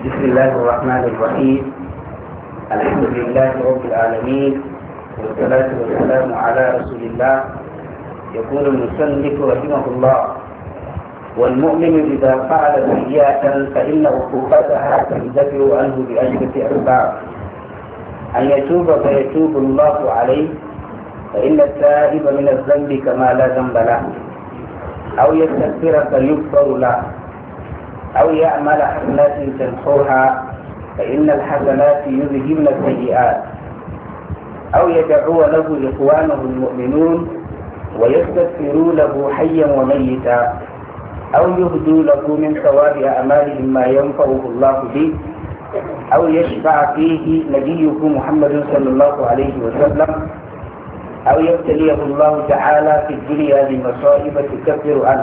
بسم الله الرحمن الرحيم. الحمد لله رب العالمين، والصلاة والسلام على رسول الله. يقول المصنف رحمه الله: والمؤمن إذا فعل سيئة فإن عقوبتها تندفع عنه بعشرة أسباب: أن يتوب فيتوب الله عليه، فإن التائب من الذنب كما لا ذنب له، أو يستغفر فيغفر له، أو يعمل حسنات تمحوها، فإن الحسنات يذهبن السيئات، أو يدعو له إخوانه المؤمنون ويستغفروا له حيا وميتا، أو يهدوا له من ثواب أعمالهم ما ينفعه الله به، أو يشفع فيه نبيه محمد صلى الله عليه وسلم، أو يبتليه الله تعالى في الدنيا بمصائب تكفر عنه،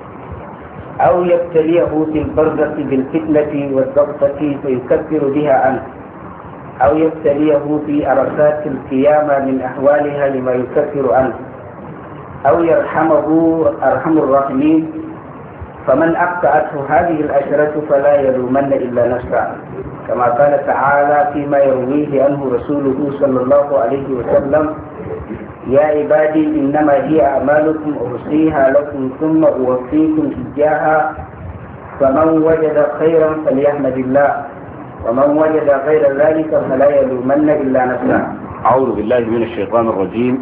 أو يبتليه في البرزة بالفتنة والضغطة فيكفر بها عنه، أو يبتليه في عرصات القيامة من أحوالها لما يكفر عنه، أو يرحمه أرحم الراحمين. فمن أقطعته هذه العشرة فلا يلومن إلا نفسه، كما قال تعالى فيما يرويه عنه رسوله صلى الله عليه وسلم: يا عبادي إنما هي أعمالكم أحصيها لكم ثم أوفيكم إياها، فمن وجد خيرا فليحمد الله، ومن وجد غير ذلك فلا يلومن إلا نفسه. أعوذ بالله من الشيطان الرجيم.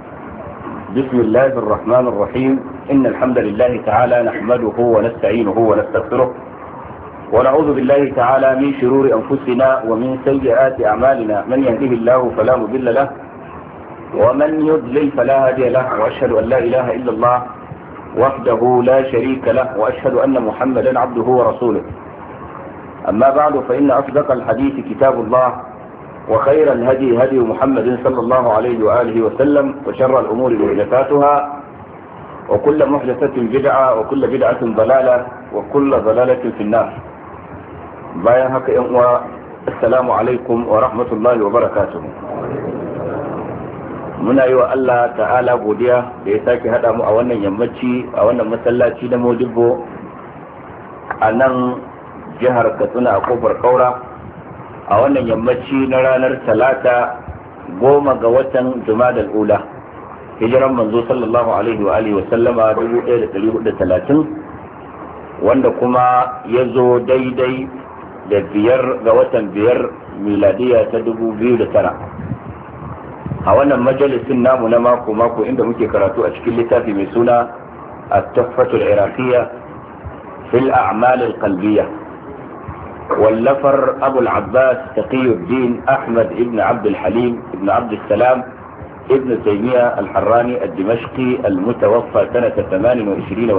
بسم الله الرحمن الرحيم. إن الحمد لله تعالى نحمده ونستعينه ونستغفره، ونعوذ بالله تعالى من شرور أنفسنا ومن سيئات أعمالنا. من يهده الله فلا مضل له، ومن يضلل فلا هادي له، وأشهد أن لا إله إلا الله وحده لا شريك له، وأشهد أن محمدا عبده ورسوله. أما بعد، فإن أصدق الحديث كتاب الله، وخير الهدي هدي محمد صلى الله عليه وآله وسلم، وشر الأمور محدثاتها، وكل محدثة بدعة، وكل بدعة ضلالة، وكل ضلالة في النار. بايا هكا السلام عليكم ورحمة الله وبركاته. muna yi wa Allah ta'ala godiya da ya sake haɗa mu a wannan yammaci a wannan masallaci na Modibbo a nan jihar Katsina a kofar Kaura a wannan yammaci na ranar Talata 10 ga watan Jumadal Ula, hijiran manzo sallallahu alaihi wa alihi wa sallama 1430, wanda kuma ya zo daidai da 5 ga watan 5 miladiya ta 2009. a wannan majalisin namu na mako inda muke karatu a cikin littafi mai suna at-tuhfatul iraqiyya fil a'mal al-qalbiyya, wallafar Abu al-Abbas Taqiyuddin Ahmad ibn Abd al-Halim ibn Abd al-Salam ibn Taymiyyah al-Harrani al-Dimashqi al-mutawaffa sanata 28 wa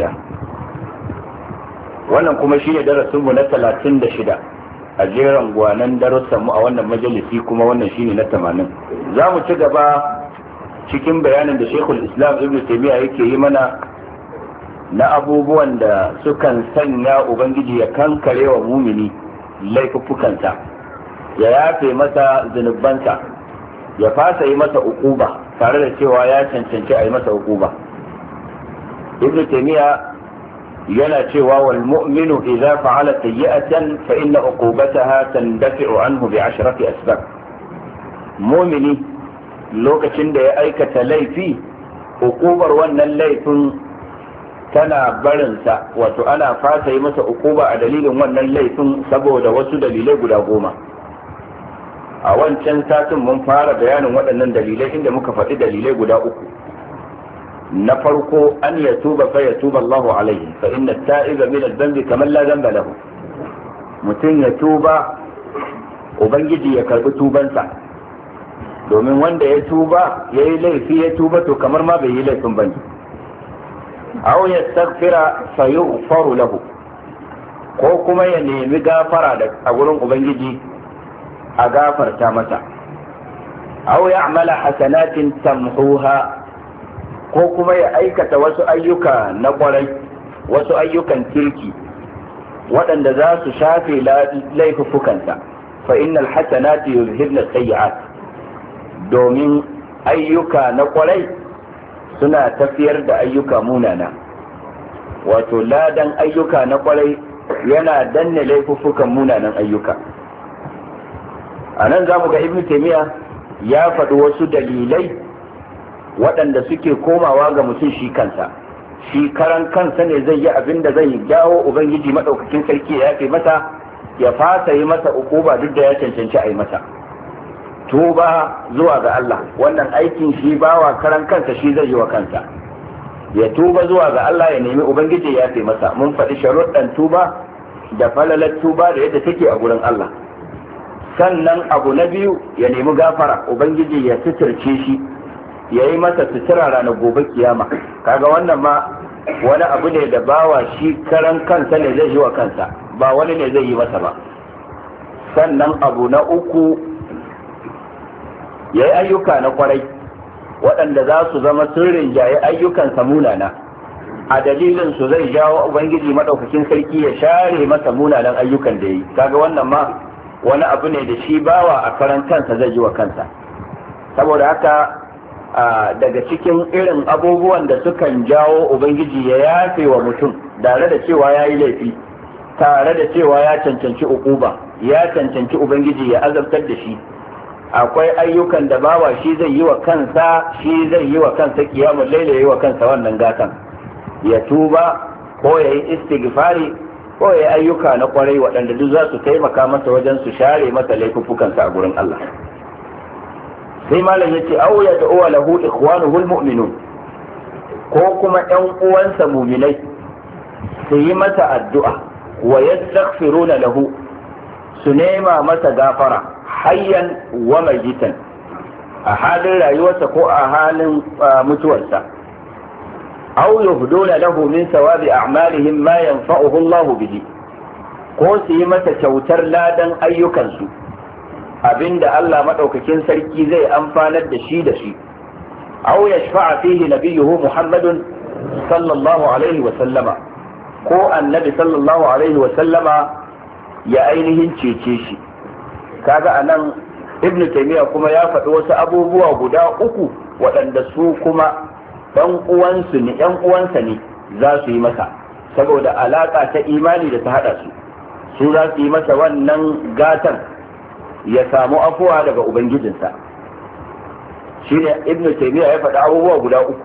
700. wannan kuma shine darasin mu na 36 a jeran gwanan darussan mu a wannan majalisi, kuma wannan shine na 80. za mu ci gaba cikin bayanin da Sheikhul Islam Ibn Taymiyyah yake yi mana na abubuwan da sukan sanya Ubangiji ya kankare wa mumini laifuffukansa, ya yafe masa zunubansa, ya fasa yi masa uquba tare da cewa ya cancanci a yi masa uquba. Ibn Taymiyyah yana cewa wal mu'minu idza fa'ala sayyi'atan fa inna uqubataha tandafi'u anhu bi 10 asbab. Mu'mini lokacin da ya aikata laifi, uqubar wannan laifin tana barinsa, wato ana fasa yi masa uquba a dalilin wannan laifin saboda wasu dalilai guda 10. a wancan satin mun fara bayanin waɗannan dalilai inda muka faɗi dalilai guda 3. na farko an yatuba fa yatuba Allahu alaihi, fa inna at-ta'iba min adh-dhanbi kaman la dhanba lahu. mutum ya tuba, ubangiji ya karbi tubansa, domin wanda ya tuba yayi laifi ya tuba to kamar ma bai yi laifin bane. aw yastaghfira fa yughfaru lahu, ko kuma ya nemi gafara a gurin ubangiji a gafarta masa. aw ya'mala hasanatin tamhuha, ko kuma ya aikata wasu ayyuka na kwarai, wasu ayyukan kirki waɗanda za su shafe laifuffukansa. fa innal hasanati yuzhibna sayyi'at, domin ayyuka na kwarai suna tafiyar da ayyuka munana. wato ladan ayyuka na kwarai yana danne laifuffukan munanan ayyuka. A nan za mu ga Ibn Taymiyyah ya faɗi wasu dalilai waɗanda suke komawa ga mutum shi kansa, shi karan kansa ne zai yi abin da zai jawo ubangiji maɗaukakin sarki ya yafe masa, ya fasa yi masa ukuba duk da ya cancanci a yi masa. Tuba zuwa ga Allah, wannan aikin shi bawa karan kansa shi zai yi wa kansa, ya tuba zuwa ga Allah ya nemi ubangiji ya yafe masa. Mun faɗi sharuɗan tuba da falalar tuba da yadda take a gurin Allah. Sannan abu na biyu, ya nemi gafara, ubangiji ya suturce shi, ya yi masa sutura ranar gobe kiyama. Kaga wannan ma wani abu ne da bawa shi karan kansa ne zai yi wa kansa, ba wani ne zai yi masa ba. Sannan abu na uku, ya yi ayyuka na kwarai waɗanda za su zama sirrin jaye ayyukansa munana, a dalilin su zai jawo ubangiji madaukakin sarki ya share masa munanan ayyukan da yi. Kaga wannan ma wani abu ne da shi bawa a karan kansa zai yi wa kansa. Saboda haka daga cikin irin abubuwan da sukan jawo ubangiji ya yafe wa mutum tare da cewa ya yi laifi, tare da cewa ya cancanci ukuba, ya cancanci ubangiji ya azabtar da shi, akwai ayyukan da bawa shi zai yi wa kansa, shi zai yi wa kansa kiyamul laila, yi wa kansa wannan gatan, ya tuba ko ya yi istighfari ko ya yi ayyuka na kwarai waɗanda duk za su taimaka masa wajen su share masa laifuffukansa a gurin Allah. Sai malam yace aw ya da'u lahu ikhwanuhu almu'minun, ko kuma ƴan uwansa mu'minai su yi masa addu'a wa yastaghfiruna lahu, su nema masa gafara hayyan wa mayitan, a halin rayuwarsa ko a halin mutuwarsa. aw yuhduna lahu min sawabi a'malihim ma yanfa'uhu Allah bihi, ko su yi masa kyautar ladan ayyukansu, abinda Allah madaukakin sarki zai amfanar da shi. aw yashfa'a fihi nabiyuhu Muhammadun sallallahu alaihi wa sallama, ko annabi sallallahu alaihi wa sallama ya ainihin cece shi. Kaga anan Ibn Taymiyyah kuma ya faɗi wasu abubuwa guda uku waɗanda su kuma ɗan uwansa ne za su yi masa, saboda alaƙa ta imani da ta haɗa su za su yi masa wannan gatan ya samu afuwa daga ubangijinsa. Shine Ibn Taymiyyah ya faɗi abubuwa guda uku.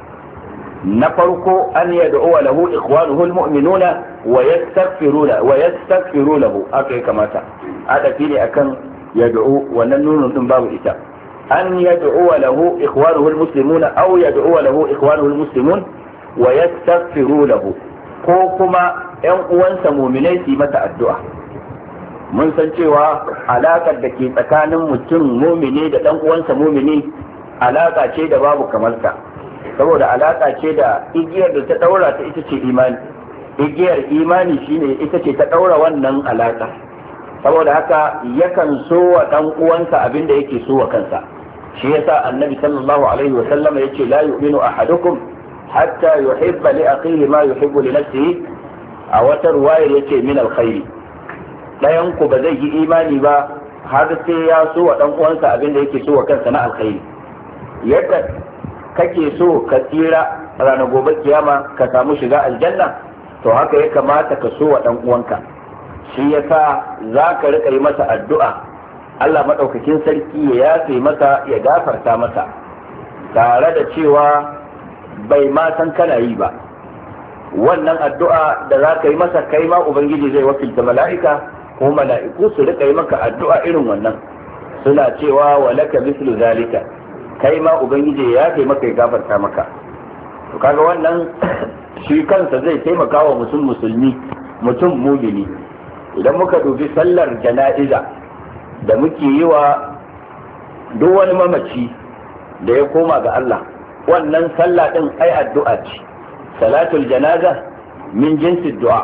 Na farko, an yad'u lahu ikhwanuhu almu'minuna wa yastaghfiru lahu, haka ya kamata adafi ne akan yad'u, wannan nunun din babu ita. an yad'u lahu ikhwanuhu almuslimuna aw yad'u lahu ikhwanuhu almuslimun wa yastaghfiru lahu, ko kuma ƴan uwansa mu'minai su yi masa addu'a. Mun san cewa alakar da ke tsakanin mutum mumini da ɗan uwansa mumini alaka ce da babu kamar ta, saboda alaka ce da igiyar da ta daura ta ita ce imani, igiyar imani shine ita ce ta daura wannan alaka. Saboda haka yakan so wa ɗan uwansa abin da yake so wa kansa. Shi yasa annabi sallallahu alaihi wa sallam yace la yu'minu ahadukum hatta yuhibba li akhihi ma yuhibbu li nafsihi, a wata ruwayar yace min alkhairi, ɗayan ku ba zai yi imani ba har sai ya so wa ɗan uwansa abin da yake so wa kansa na alkhairi. Yadda kake so ka tsira ranar gobe kiyama ka samu shiga aljanna, to haka ya kamata ka so wa ɗan uwanka. Shi yasa za ka riƙa yi masa addu'a Allah maɗaukakin sarki ya yafe masa, ya gafarta masa, tare da cewa bai ma san kana yi ba. Wannan addu'a da za ka yi masa, kai ma ubangiji zai wakilta mala'ika, ko mala'iku su riƙa yi maka addu'a irin wannan, suna cewa wa laka mislu zalika, kai ma ubangiji ya yafe maka, ya gafarta maka. To kaga wannan shi kansa zai taimaka wa musulmi, mutum mumini. Idan muka dubi sallar jana'iza da muke yi wa duk wani mamaci da ya koma ga Allah, wannan sallah din ai addu'a ce. Salatul janaza min jinsi du'a,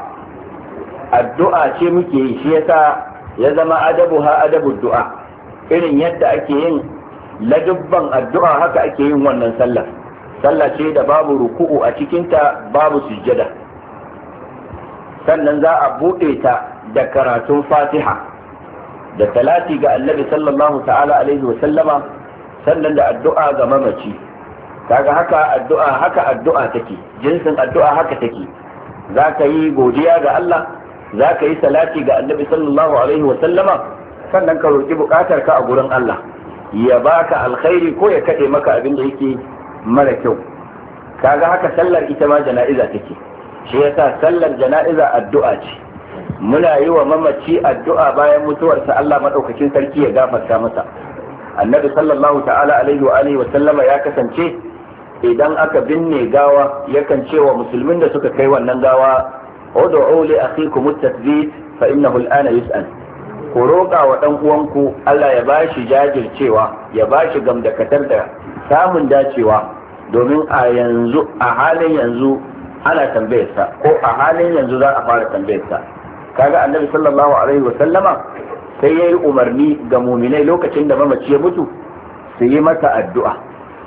addu'a ce muke yi. Shi yasa ya zama adabuha adabud du'a, irin yadda ake yin ladubban addu'a haka ake yin wannan sallah. Sallah ce da babu ruku'u a cikinta, babu sujjada. Sannan za a buɗe ta da karatun Fatiha da salati ga Annabi sallallahu ta'ala alaihi wa sallama, sannan da addu'a ga mamaci. Kaga haka addu'a take, jinsin addu'a haka take. Za ka yi godiya ga Allah, za ka yi salati ga annabi sallallahu alaihi wa sallama sannan ka roki bukatar ka a gurin Allah ya baka alkhairi ko ya kade maka abin da yake mara kyau. kaga haka sallar ita ma jana'iza take, shi yasa sallar jana'iza addu'a ce. muna yi wa mamaci addu'a bayan mutuwarsa Allah madaukakin sarki ya gafarta masa. annabi sallallahu ta'ala alaihi wa alihi wa sallama ya kasance idan aka binne gawa yakan ce wa musulmin da suka kai wannan gawa ud'u li akhikum at-tathbit fa innahu al-ana yus'al. ku roƙa wa dan uwanku Allah ya bashi jajircewa, ya bashi gamdakatar da samun dacewa, domin a halin yanzu ana tambayarsa, ko a halin yanzu za a fara tambayarsa. kaga annabi sallallahu alaihi wa sallama sai yayi umarni ga mu'minai lokacin da mamaci ya mutu su yi masa addu'a,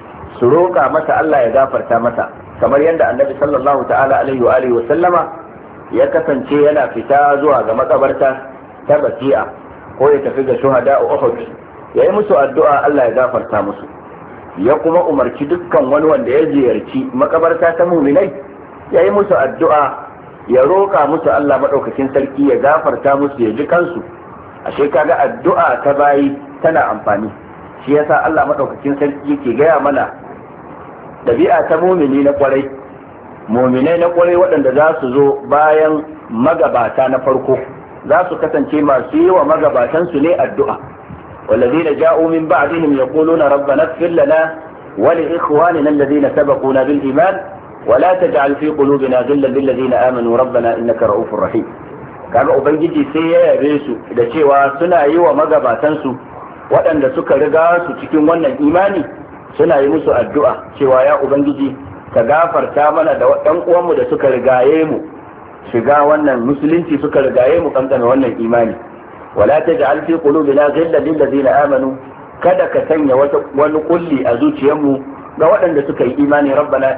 su roƙa masa Allah ya gafarta masa, kamar yadda annabi sallallahu ta'ala alaihi wa alihi wa sallama ya kasance yana fita zuwa ga makabarta ta Baqi'a ko ya tafi ga shuhada Uhud, yayi musu addu'a Allah ya gafarta musu. ya kuma umarci dukkan wani wanda ya ziyarci makabarta ta mu'minai yayi musu addu'a, ya roƙa musu Allah madaukakin sarki ya gafarta musu, ya ji kansu. ashe kaga addu'a ta bayi tana amfani. shi yasa Allah madaukakin sarki yake gaya mana dabi'a ta mu'mini na kwarai, mu'minai na kwarai waɗanda za su zo bayan magabata na farko za su kasance masu yi wa magabatan su ne addu'a. والذين جاءوا من بعدهم يقولون ربنا اغفر لنا ولإخواننا الذين سبقونا بالإيمان ولا تجعل في قلوبنا غلا للذين آمنوا ربنا إنك رؤوف رحيم. kaga ubangiji sai ya yabe su da cewa suna yi wa magabatansu waɗanda suka riga su cikin wannan imani, suna yi musu addu'a cewa ya ubangiji ka gafarta mana da ɗan uwanmu da suka rigaye mu shiga wannan musulunci, suka rigaye mu kankana wannan imani. wala taj'al fi qulubina ghillan lil ladina amanu, kada ka sanya wani kulli a zuciyarmu ga waɗanda suka yi imani. rabbana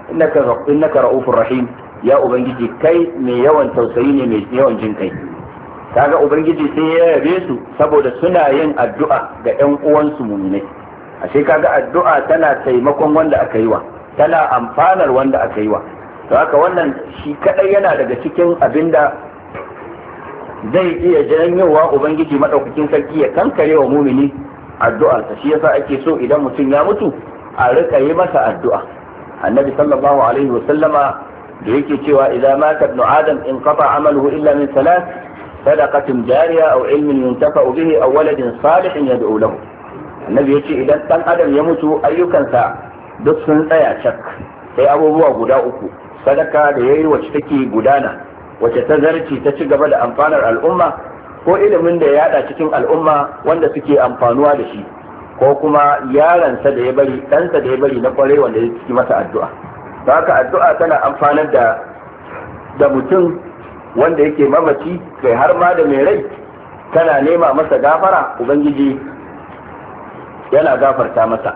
innaka ra'ufur rahim, ya ubangiji kai mai yawan tausayi ne, mai yawan jin kai. kaga ubangiji sai ya yabe su saboda suna yin addu'a ga ƴan uwansu mu'minai. ashe kaga addu'a tana taimakon wanda aka yi wa, tana amfanar wanda aka yi wa. to haka wannan shi kadai yana daga cikin abinda zai iya janyowa ubangiji madaukakin sarki ya kankare wa mumini addu'a. shi yasa ake so idan mutum ya mutu a rika yi masa addu'a. annabi sallallahu alaihi wa sallama da yake cewa idan mata ibnu adam in qata amaluhu illa min salat, sadaqatin jariya aw ilmin yuntafa'u bihi aw waladin salihin yad'u lahu. annabi yace idan dan adam ya mutu ayyukansa duk sun tsaya cak, sai abubuwa guda uku: sadaka da yayi wacce take gudana, wacce ta zarci ta ci gaba da amfanar al'umma, ko ilimin da ya yada cikin al'umma wanda suke amfanuwa da shi, ko kuma yaransa da ya bari, ɗansa da ya bari na kwarai wanda ya ciki masa addu'a. ta haka addu'a tana amfanar da mutum wanda yake mamaci, kai har ma da mai rai, tana nema masa gafara, ubangiji yana gafarta masa.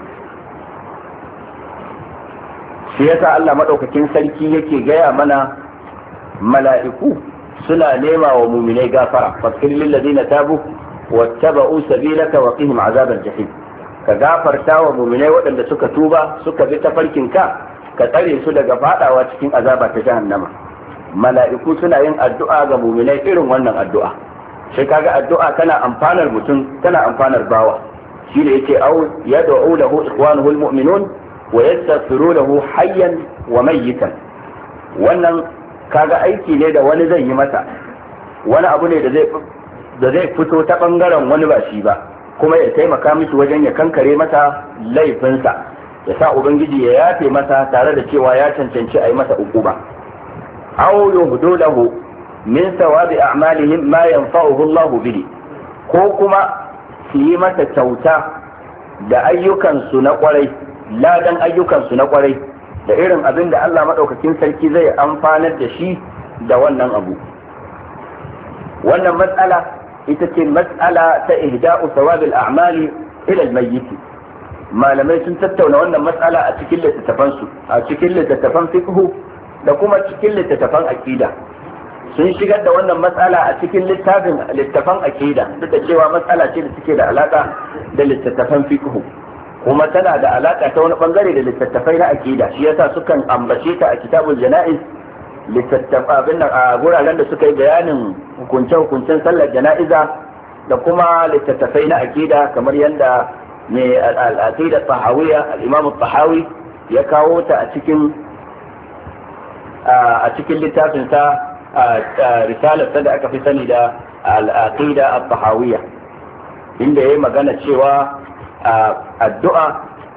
shi yasa Allah madaukakin sarki yake gaya mana mala'iku suna nema wa muminai gafara, faghfir lil ladina tabu wattaba'u sabilaka wa qihim azabal jahim. ka gafarta wa muminai waɗanda suka tuba suka bi tafarkin ka tsare su daga fadawa cikin azaba ta jahannama. mala'iku suna yin addu'a ga muminai irin wannan addu'a. sai kaga addu'a tana amfanar mutum, tana amfanar bawa. shi ne yake au yad'u lahu ikhwanuhu almu'minun wa yastaghfiru lahu hayyan wa mayyitan. wannan kaga aiki ne da wani zai yi masa, wani abu ne da zai fito ta bangaren wani ba shi ba, kuma ya taimaka mishi wajen ya kankare masa laifinsa, ya sa ubangiji ya yafe masa tare da cewa ya cancanci a yi masa uquba. aw yuhdu lahu min thawabi a'malihim ma yanfa'uhu Allahu bihi, ko kuma su yi masa kyauta da ayyukansu na kwarai, ladan ayyukansu na kwarai, da irin abin da Allah maɗaukakin sarki zai amfanar da shi da wannan abu. wannan matsala ita ce matsala ta ihda'u thawabil a'mali ila al-mayyit. malamai sun tattauna wannan matsala a cikin littattafansu, a cikin littattafan fiqh da kuma cikin littattafan aqida. sun shigar da wannan matsala a cikin littafan aqida, duk da cewa matsala ce da take da alaka da littattafan fiqh, kuma tana da alaka ta wani bangare da littattafai na aqida. shi yasa sukan ambace ta a kitabul janaiz littattafan a guraren da suka yi bayanin hukunce-hukuncen sallar jana'iza da kuma littattafai na aqida kamar yadda mai al-aqida tahawiyya al-imam tahawi ya kawo ta a cikin littafin sa risalar da aka fi sani da al-aqida at-tahawiyya, inda yayi magana cewa addu'a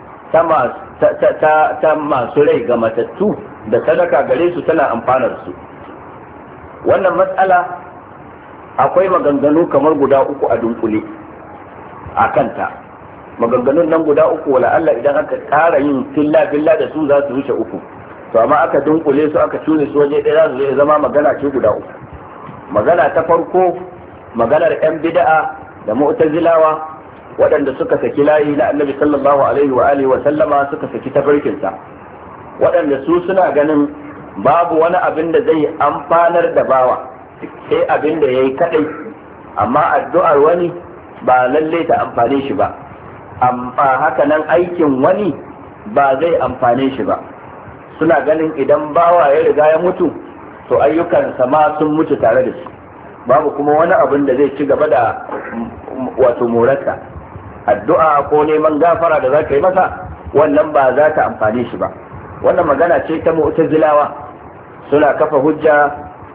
ta masu rai ga matattu da sadaka gare su tana amfanar su. Wannan matsala akwai maganganu kamar guda uku a dunkule a kanta. Maganganun nan guda uku wala Allah idan aka ƙara yin filla da su za su wuce uku, to amma aka dunkule su aka cune su waje ɗaya za su zama magana ce guda uku. Magana ta farko maganar 'yan bid'a da mu'tazilawa waɗanda suka saki layi na Annabi sallallahu alaihi wa alihi wa sallama, suka saki tafarkinsa, waɗanda su suna ganin babu wani abin da zai amfanar da bawa sai abin da yayi kadai, amma addu'ar wani ba lalle ta amfane shi ba, amma haka nan aikin wani ba zai amfane shi ba. Suna ganin idan bawa ya riga ya mutu to ayyukansa ma sun mutu tare da shi, babu kuma wani abin da zai ci gaba da wato morarsa. Addu'a ko neman gafara da za ka yi masa wannan ba za ta amfane shi ba. Wannan magana ce ta mu'tazilawa, suna kafa hujja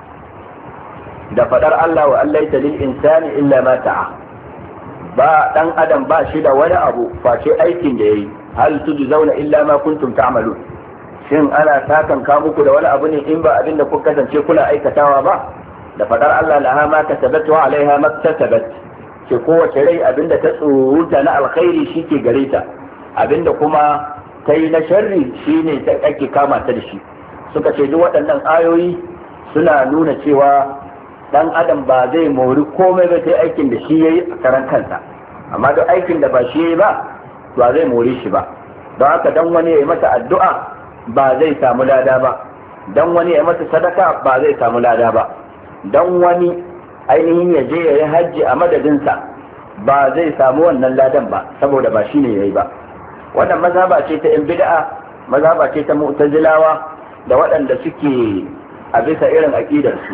da fadar Allah wa allaita lil insani illa ma ta'a, ba dan adam ba shi da wani abu face aikin da yayi. Hal tujzauna illa ma kuntum ta'malun, shin ana sakan ka muku da wani abu ne in ba abin da kuka kasance kuna aikatawa ba? Da fadar Allah laha ma kasabat wa alaiha ma kasabat, ce kowace rai abinda ta tsoruta na alkhairi shike gare ta, abinda kuma ta yi na sharri shine ta ake kama ta da shi. Suka ce duk waɗannan ayoyi suna nuna cewa dan adam ba zai mori komai ba sai aikin da shi yayi a karan kansa, amma duk aikin da ba shi yayi ba ba zai mori shi ba. Don haka dan wani yayi masa addu'a ba zai samu lada ba, dan wani yayi masa sadaka ba zai samu lada ba, dan wani ainihin ya je yayi hajji a madadinsa ba zai samu wannan ladan ba, saboda ba shine yayi ba. Wannan mazhaba ce ta yan bid'a, mazhaba ce ta mu'tazilawa da waɗanda suke a bisa irin aqidar su.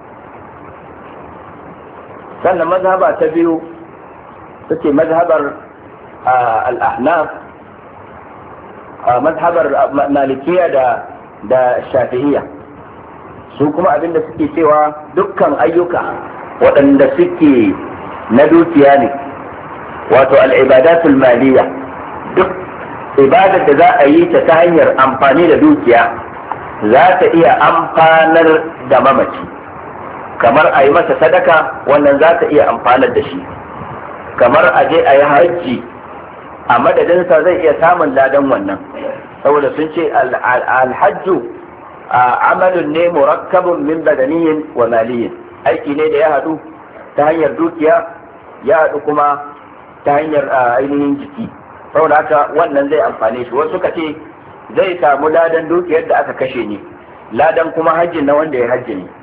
Sannan mazhaba ta biyu take mazhabar al-ahnaf, mazhabar malikiya da shafi'iyya. Su kuma abinda suke cewa dukkan ayyuka waɗanda suke na dukiya ne, wato al-ibadatul maliyya, duk ibadar da za a yi ta hanyar amfani da dukiya za ta iya amfanar da mamaci, kamar a yi masa sadaka wannan za ta iya amfanar da shi, kamar a je a yi hajji a madadinsa zai iya samun ladan wannan, saboda sun ce alhajju amalun ne murakkabun min badaniyin wa maliyin, aiki ne da ya haɗu ta hanyar dukiya ya haɗu kuma ta hanyar ainihin jiki, saboda haka wannan zai amfane shi. Wasu suka ce zai samu ladan dukiyar da aka kashe ne, ladan kuma hajjin na wanda ya hajji ne.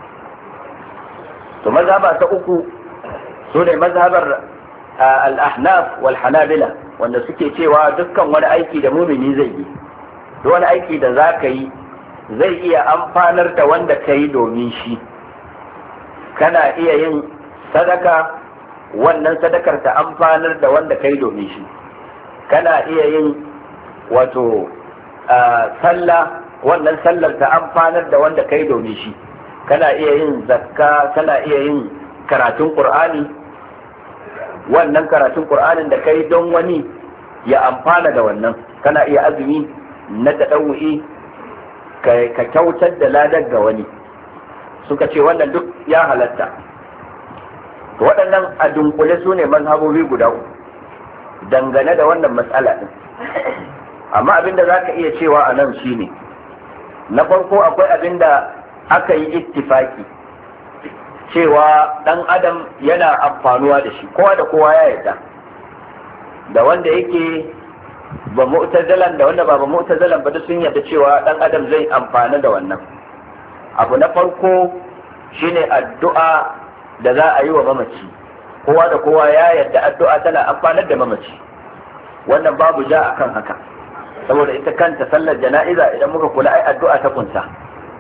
To mazhaba ta uku su ne mazhabar al-ahnaf wal hanabila, wanda suke cewa dukkan wani aiki da mumini zai yi, duk wani aiki da za ka yi zai iya amfanar da wanda ka yi domin shi. Kana iya yin sadaka, wannan sadakar ta amfanar da wanda ka yi domin shi. Kana iya yin wato sallah, wannan sallar ta amfanar da wanda ka yi domin shi. Kana iya yin zakka, kana iya yin karatun Qur'ani, wannan karatun Qur'anin da ka yi don wani ya amfana da wannan. Kana iya azumi na tadawu'i ka kyautar da ladar ga wani. Suka ce wannan duk ya halatta. Waɗannan a dunkule su ne mazhabobi guda uku dangane da wannan matsala ɗin. Amma abinda za ka iya cewa a nan shi ne, na farko akwai abinda aka yi ittifaki cewa ɗan adam yana amfanuwa da shi, kowa da kowa ya yarda, da wanda yake ba mu'tazilan da wanda ba mu'tazilan ba duk sun yarda cewa ɗan adam zai amfana da wannan. Abu na farko shine addu'a da za a yi wa mamaci, kowa da kowa ya yarda addu'a tana amfanar da mamaci, wannan babu ja akan haka, saboda ita kanta sallar jana'iza idan muka kula ai addu'a ta kunsa.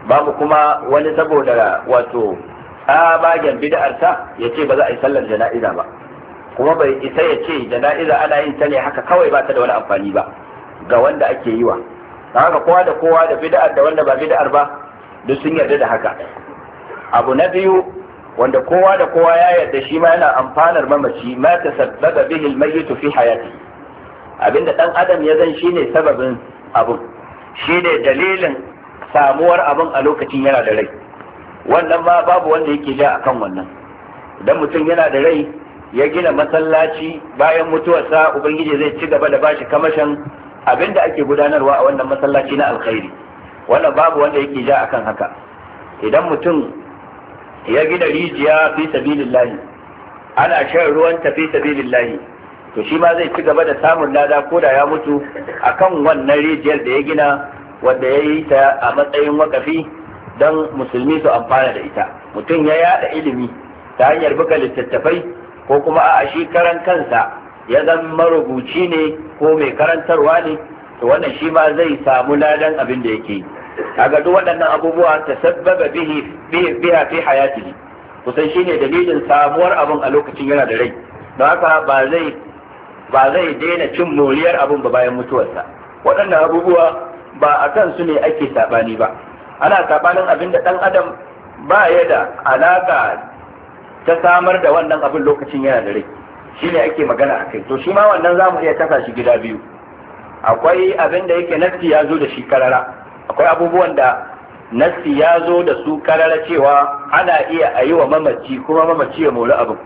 babu kuma wani saboda wato tsabagen bid'arsa ya ce ba za a yi sallar jana'iza ba, kuma bai isa ya ce jana'iza ana yin ta ne haka kawai ba ta da wani amfani ba ga wanda ake yi wa. Haka kowa da kowa da bid'ar da wanda ba bid'ar ba duk sun yarda da haka. Abu na biyu wanda kowa da kowa ya yarda shi ma yana amfanar mamaci, ma tasabbaba bihi al-mayyit fi hayati, abinda dan adam ya zan shine sababin abun, shine dalilin samuwar abun a lokacin yana da rai, wannan ma babu wanda yake ja akan wannan. Idan mutum yana da rai ya gina masallaci, bayan mutuwarsa ubangiji zai ci gaba da bashi kamashin abinda ake gudanarwa a wannan masallaci na alkhairi, wannan babu wanda yake ja akan haka. Idan mutum ya gina rijiya fi sabilillahi, ana shan ruwan ta fi sabilillahi, to shi ma zai ci gaba da samun lada ko da ya mutu akan wannan rijiyar da ya gina, wanda ya yi ta a matsayin wakafi don musulmi su amfana da ita. Mutum ya yada ilimi ta hanyar buga littattafai, ko kuma a shi karan kansa ya zama marubuci ne ko mai karantarwa ne, to wannan shi ma zai samu ladan abin da yake yi. Kaga duk waɗannan abubuwa tasabbaba biha fi hayatihi, kusan shine dalilin samuwar abin a lokacin yana da rai, don haka ba zai daina cin moriyar abin ba bayan mutuwarsa. Waɗannan abubuwa ba a kan su ne ake saɓani ba, ana saɓanin abin da ɗan adam ba ya da alaƙa ta samar da wannan abin lokacin yana da rai, shi ne ake magana a kai. To shi ma wannan za mu iya kasa shi gida biyu. Akwai abin da yake nassi ya zo da shi karara, akwai abubuwan da nassi ya zo da su karara cewa ana iya a yi wa mamaci kuma mamaci ya mori abin,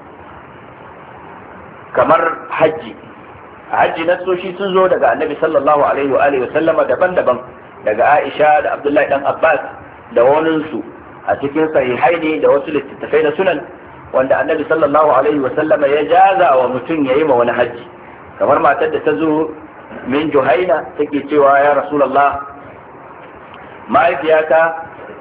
kamar hajji. A hajji nassoshi sun zo daga annabi sallallahu alaihi wa alihi wa sallama daban-daban, daga Aisha da Abdullahi dan Abbas da waninsu a cikin sahihaini da wasu littattafai na sunan, wanda annabi sallallahu alaihi wa sallama ya jaza wa mutum ya yi ma wani hajji. Kamar matar da ta zo min Juhaina take cewa ya Rasulullah, mahaifiyata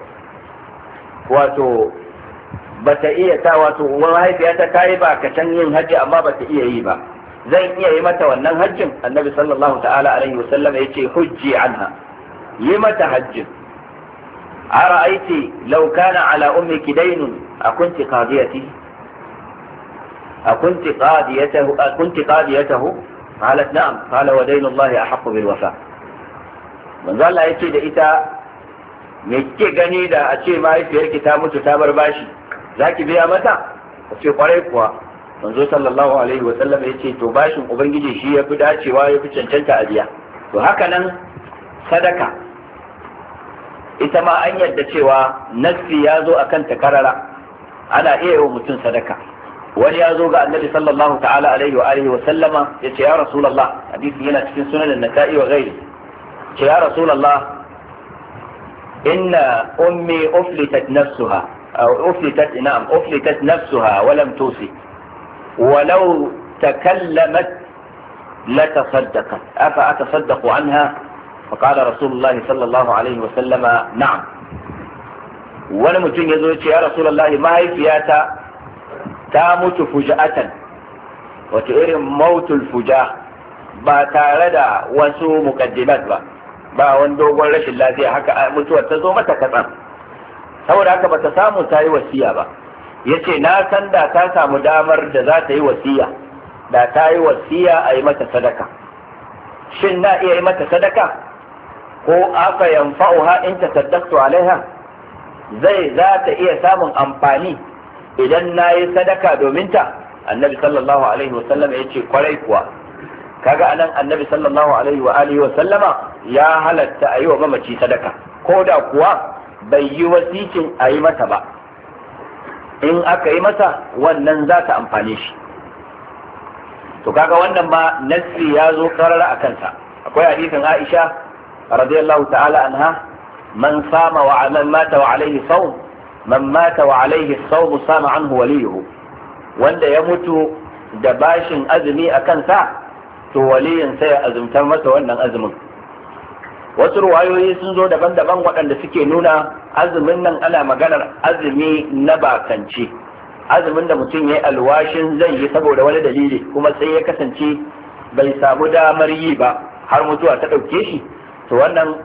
wato bata iya mahaifiyata ta yi ba kacan yin hajji amma bata iya yi ba, zan iya yi mata wannan hajjin? Annabi sallallahu ta'ala alaihi wa sallam ya ce hujji anha, yi mata hajjin. ara'aiti law kana ala ummiki daynun akunti qadiyatahu qalat na'am qala wa daynu Allah ahaqqu bil wafa. manzo Allah yace da ita, me kike gani da a ce mahaifiyarki ta mutu ta bar bashi, zaki biya mata? ce kwarai kuwa. manzo sallallahu alaihi wa sallam yace to bashin ubangiji shi yafi dacewa yafi cancanta a biya. To haka nan sadaka ita ma an yadda cewa nassi ya zo akan ta karara, ana iya yi wa mutum sadaka. wani ya zo ga annabi sallallahu ta'ala alaihi wa alihi wa sallama yace ya rasulullah, hadisi yana cikin sunan an-nasa'i wa ghairi, ce ya rasulullah inna ummi uflitat nafsuha aw uflitat nafsuha wa lam tusi ولو تكلمت لتصدقت أفأتصدق عنها؟ فقال رسول الله صلى الله عليه وسلم نعم. wani mutum ya zo ce ya Rasulullah, mahaifiyata ta mutu fuja'atan, wato irin mautul fuja, ba tare da wasu muqaddimat ba wani dogon rashin lafiya, haka mutuwar ta zo mata katsan, saboda haka bata samu ta yi wasiya ba. yace na san da ta samu damar da za ta yi wasiya, da ta yi wasiya a yi mata sadaka. Shin na iya yi mata sadaka, ko aka yanfa'uha in tasaddaqtu alaiha? Za ta iya samun amfani idan na yi sadaka domin ta? Annabi sallallahu alaihi wa sallama yace kwarai kuwa. Kaga anan Annabi sallallahu alaihi wa alihi wa sallama ya halatta a yi wa mamaci sadaka, ko da kuwa bai yi wasicin a yi mata ba. In aka yi masa wannan za ta amfane shi. To kaga wannan ma nassi ya zo karara a kansa. Akwai hadisin Aisha radiyallahu ta'ala anha, man sama wa man mata wa alaihi sawm, man mata wa alaihi sawm sama anhu waliyuhu. Wanda ya mutu da bashin azumi a kansa, to waliyin sai ya azumtar masa wannan azumin. Wasu ruwayoyi sun zo daban-daban waɗanda suke nuna azumin nan ana maganar azumi na bakance, azumin da mutum ya yi alwashin zai yi saboda wani dalili kuma sai ya kasance bai samu damar yi ba har mutuwa ta ɗauke shi, to wannan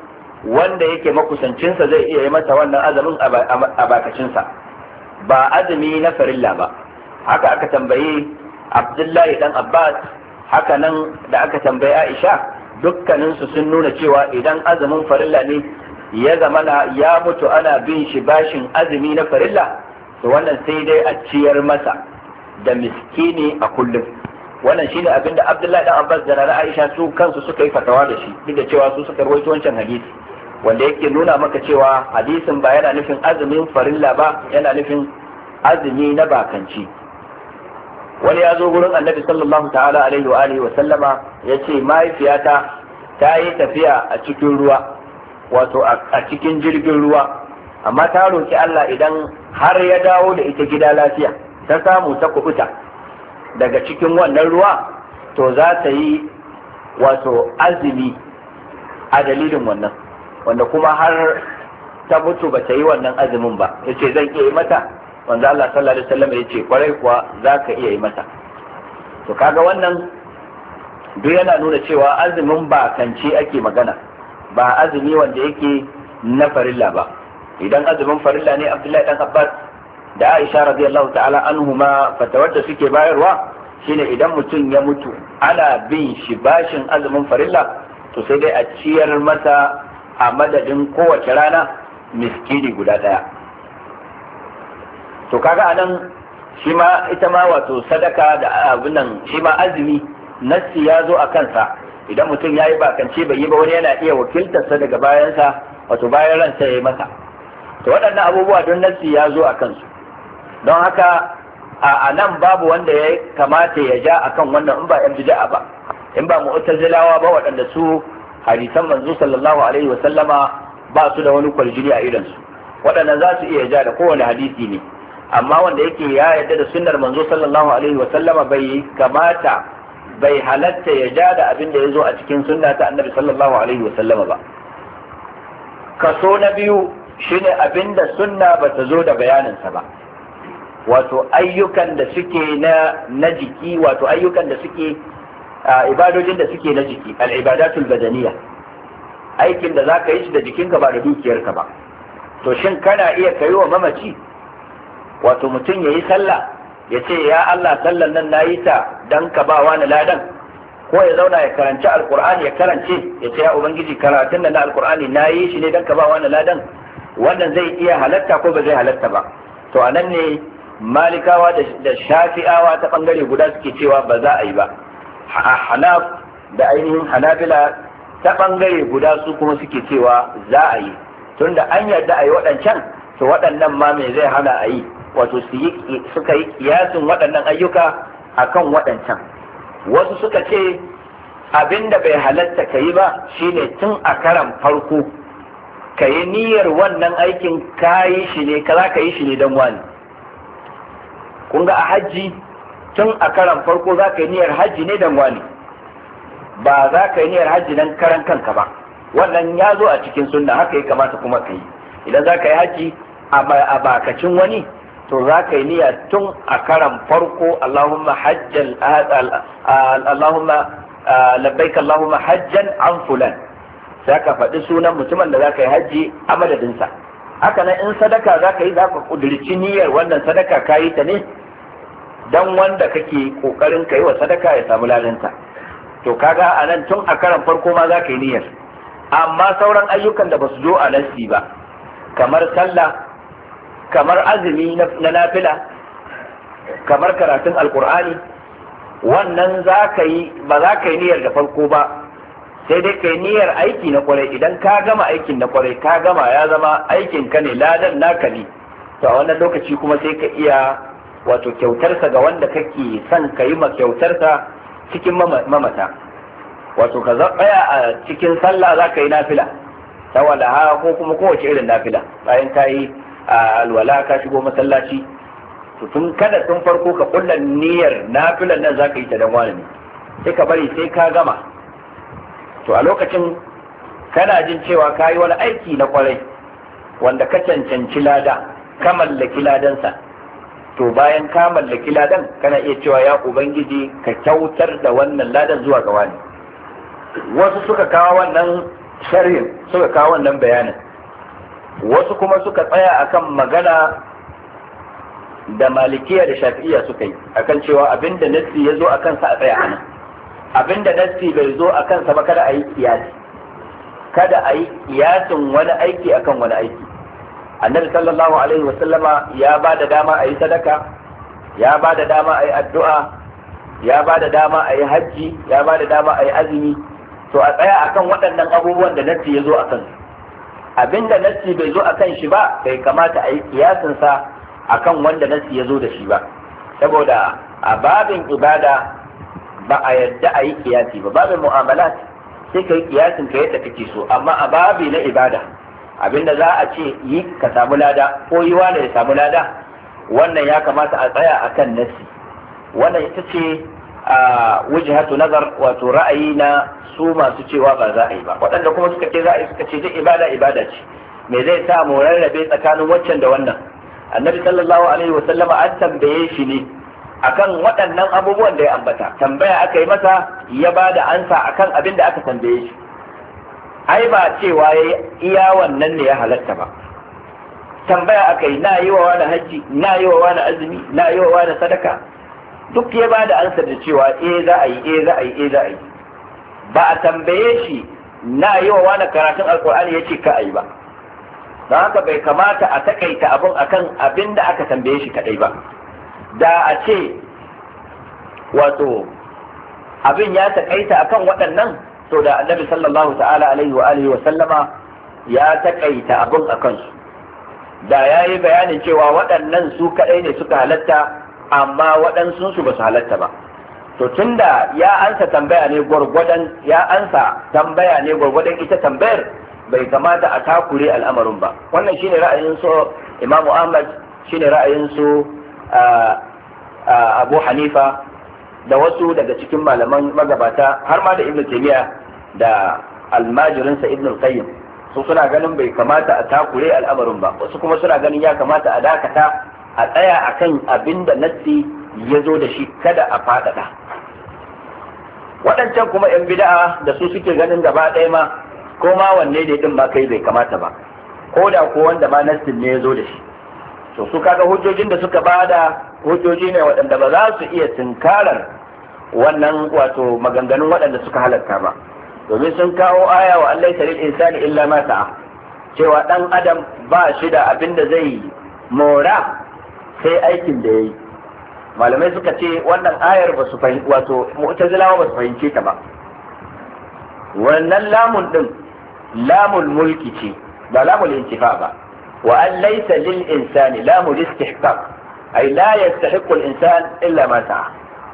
wanda yake makusancinsa zai iya yi masa wannan azumin a bakacinsa, ba azumi na farilla ba. Haka aka tambayi Abdullahi dan Abbas, haka nan da aka tambayi Aisha, dukkaninsu sun nuna cewa idan azumin farilla ne ya zamana ya mutu ana bin shi bashin azumi na farilla, to wannan sai dai a ciyar masa da miskini a kullum. Wannan shine abin da Abdullahi dan Abbas da Nana Aisha su kansu suka yi fatawa da shi, duk da cewa su suka rawaito wancan hadisi, wanda yake nuna maka cewa hadisin ba yana nufin azumin farilla ba, yana nufin azumi na bakanci. Wani ya zo gurin Annabi sallallahu ta'ala alaihi wa alihi wa sallama, yace mahaifiyata ta yi tafiya a cikin ruwa, wato a cikin jirgin ruwa, amma ta roki Allah idan har ya dawo da ita gida lafiya, ta samu ta kubuta daga cikin wannan ruwa, to za ta yi wato azumi a dalilin wannan, wanda kuma har ta mutu ba ta yi wannan azumin ba. Yace zan iya yi mata? Wanda Allah sallallahu alaihi wasallam yace kwarai kuwa za ka iya yi mata. To kaga wannan duk yana nuna cewa azumin bakanci ake magana, ba azumi wanda yake na farilla ba. Idan azumin farilla ne, Abdullahi dan Abbas da Aisha radiyallahu ta'ala anhuma fatawar da suke bayarwa shine idan mutum ya mutu ana bin shi bashin azumin farilla, to sai dai a ciyar masa a madadin kowace rana miskini guda daya. To kaga anan shi ma ita ma wato sadaka da abin nan, shi ma azumi nassi ya zo a kansa. Idan mutum ya yi bakance bai yi ba, wani yana iya wakiltarsa daga bayansa, wato bayan ransa ya yi masa. To waɗannan abubuwa don nassi ya zo a kansu, don haka a nan babu wanda ya kamata ya ja akan wannan in ba yan bid'a ba, in ba mu'tazilawa ba, waɗanda su hadisan manzo sallallahu alaihi wa sallama ba su da wani kwarjini a idan su. Waɗannan za su iya ja da kowane hadisi ne, amma wanda yake ya yarda da sunnar manzo sallallahu alaihi wa sallama bai halatta ya ja da abin da ya zo a cikin sunna ta annabi sallallahu alaihi wa sallama ba. Kaso na biyu shine abin da sunna ba ta zo da bayaninsa ba, wato ayyukan da suke na jiki, wato ayyukan da suke ibadojin da suke na jiki, al-ibadatul badaniya, aikin da za ka yi shi da jikinka ba da dukiyarka ba. To shin kana iya kai wa mamaci, wato mutum ya yi sallah ya ce ya Allah sallan nan na yi ta dan ka ba wani ladan, ko ya zauna ya karanci alkur'ani ya karance ya ce ya ubangiji karatun nan na alkur'ani na yi shi ne dan ka ba wani ladan, wannan zai iya halatta ko ba zai halatta ba? To anan ne malikawa da shafi'awa ta bangare guda suke cewa ba za a yi ba. Hanaf da ainihin hanabila ta bangare guda su kuma suke cewa za a yi, tunda an yarda a yi waɗancan, to waɗannan ma me zai hana a yi, wato suka yi kiyasin waɗannan ayyuka akan waɗancan. Wasu suka ce abinda bai halatta ka yi ba shine tun a karan farko ka yi niyyar wannan aikin ka yi shi ne, ka za ka yi shi ne don wani. Kun ga a hajji tun a karan farko za ka yi niyyar hajji ne don wani, ba za ka yi niyyar hajji don karan kanka ba. Wannan ya zo a cikin sunna, haka ya kamata kuma ka yi. Idan za ka yi hajji a bakacin wani, to za ka yi niyya tun a karan farko, Allahumma hajjan, Allahumma labbaik Allahumma hajjan an fulan, za ka faɗi sunan mutumin da za ka yi hajji a madadinsa. Haka nan in sadaka za ka yi, za ka ƙudurci niyyar wannan sadaka ka yi ta ne don wanda kake ƙoƙarin ka yi wa sadaka ya samu ladanta. To kaga a nan tun a karan farko ma za ka yi niyyar. Amma sauran ayyukan da ba su zo a nassi ba, kamar sallah, kamar azumi na nafila, kamar karatun alkur'ani, wannan za ka yi, ba za ka yi niyyar da farko ba, sai dai ka yi niyyar aiki na kwarai. Idan ka gama aikin na kwarai, ka gama, ya zama aikin ka ne, ladan naka ne, to a wannan lokaci kuma sai ka iya wato kyautarsa ga wanda kake son ka yi ma kyautarsa cikin mamata. Wato ka tsaya a cikin sallah za ka yi nafila ta walaha ko kuma kowace irin nafila, bayan ka yi alwala ka shigo masallaci, to tun farko ka kulla niyyar nafilan nan za ka yi ta dan wani ne, sai ka bari sai ka gama. To a lokacin kana jin cewa ka yi wani aiki na kwarai wanda ka cancanci lada, ka mallaki ladansa, to bayan ka mallaki ladan kana iya cewa ya ubangiji ka kyautar da wannan ladan zuwa ga wani. Wasu suka kawo wannan sharhin suka kawo wannan bayanin, wasu kuma suka tsaya akan magana da malikiya da shafi'iya suka yi akan cewa abinda nassi ya zo akan sa a tsaya anan, abinda nassi bai zo akan sa ba kada a yi kiyasi, kada a yi kiyasin wani aiki akan wani aiki. Annabi sallallahu alaihi wasallama ya ba da dama a yi sadaka, ya ba da dama a yi addu'a, ya ba da dama a yi hajji, ya ba da dama a yi azumi. To a tsaya akan waɗannan abubuwan da nassi ya zo akan su. Abinda nassi bai zo akan shi ba bai kamata a yi kiyasin sa akan wanda nassi ya zo da shi ba, saboda a babin ibada ba a yadda a yi kiyasi ba. Babin mu'amalat sai ka yi kiyasin ka yadda kake so, amma a babi na ibada abinda za a ce yi ka samu lada ko yi wanda ya samu lada, wannan ya kamata a tsaya akan nassi. Wannan ita ce wujhatu nazar, wato ra'ayi na su masu cewa ba za a yi ba. Waɗanda kuma suka ce za a yi suka ce duk ibada ce, me zai sa mu rarrabe tsakanin waccan da wannan? Annabi sallallahu alaihi wa sallama an tambaye shi ne akan waɗannan abubuwan da ya ambata, tambaya aka yi masa ya ba da ansa akan abin da aka tambaye shi. Ai ba cewa ya iya wannan ne ya halatta ba, tambaya aka yi na yi wa wani hajji, na yi wa wani azumi, na yi wa wani sadaka, duk ya ba da ansa da cewa za a yi, za a yi, za a yi. Ba a tambaye shi na yi wa wani karatun alkur'ani ya ce ka a yi ba. Don haka bai kamata a takaita abin akan abin da aka tambaye shi kadai ba. Da a ce wato abin ya takaita akan waɗannan, to da annabi sallallahu ta'ala alaihi wa alihi wa sallama ya takaita abin akan su, da ya yi bayanin cewa waɗannan su kadai ne suka halatta amma waɗansu su ba su halatta ba. To tunda ya ansa tambaya ne gwargwadon ita tambayar, bai kamata a takure al'amarin ba. Wannan shine ra'ayin su Imam Ahmad, shine ra'ayin su Abu Hanifa da wasu daga cikin malaman magabata, har ma da Ibn Taymiyyah da almajirinsa Ibn al-Qayyim. Su suna ganin bai kamata a takure al'amarin ba, wasu kuma suna ganin ya kamata a dakata, a tsaya akan abinda nassi ya zo da shi, kada a faɗaɗa. Waɗancan kuma 'yan bida'a da su suke ganin gaba ɗaya ma ko ma wanne ne din ba kai bai kamata ba, ko da ko wanda ma nassin ne ya zo da shi. To su kaga hujjojin da suka bada hujjoji ne waɗanda ba za su iya tunkarar wannan wato maganganun waɗanda suka halatta ba, domin sun kawo aya wa Allah lil insani illa ma sa'a, cewa ɗan adam ba shi da abin da zai mora sai aikin da yayi. Malamai suka ce wannan ayar ba su fahimci, wato mu'tazilawa ba su fahimce ta ba. Wannan lamun din lamul mulki ce ba lamul intifa ba. wa an laysa lil insani lamul istihqaq, ay la yastahiqqu al insan illa ma sa'a.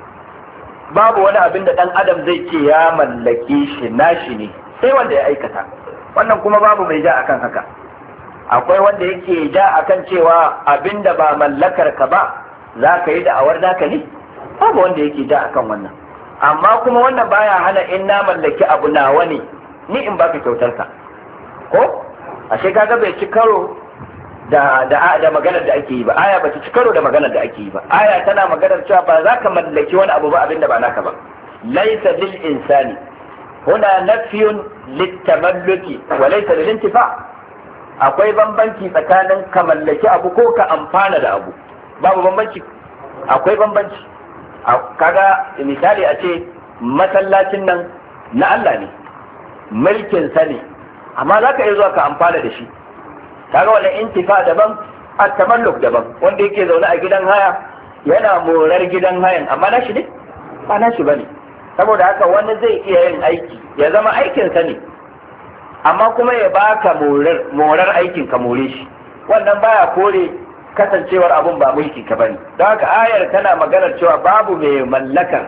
Babu wani abin da dan adam zai ce ya mallake shi nashi ne sai wanda ya aikata. Wannan kuma babu mai ja akan haka. Akwai wanda yake ja akan cewa abinda ba mallakar ka ba za ka yi da'awar naka ne? Babu wanda yake ja akan wannan. Amma kuma wannan baya hana in na mallaki abu nawa ne ni in baka kyautar ka, ko ashe kaga bai ci karo da maganar da ake yi ba. Aya ba ta ci karo da maganar da ake yi ba. Aya tana maganar cewa ba za ka mallaki wani abu ba abinda ba naka ba. Laysa lil insani huna nafyun litamalluki wa laysa lil intifa. Akwai bambanci tsakanin ka mallaki abu ko ka amfana da abu. Babu bambanci? Akwai bambanci. Kaga misali a ce masallacin nan na Allah ne, mulkin sa ne, amma za ka iya zuwa ka amfana da shi. Kaga wannan intifa daban, at-tamalluk daban. Wanda yake zaune a gidan haya yana morar gidan hayan, amma nashi ne ba nashi bane. Saboda haka wani zai iya yin aiki ya zama aikin sa ne, amma kuma ya baka morar aikin ka more shi. Wannan baya kore kasancewar abun ba mulki ka bane. Don haka ayar tana maganar cewa babu mai mallakar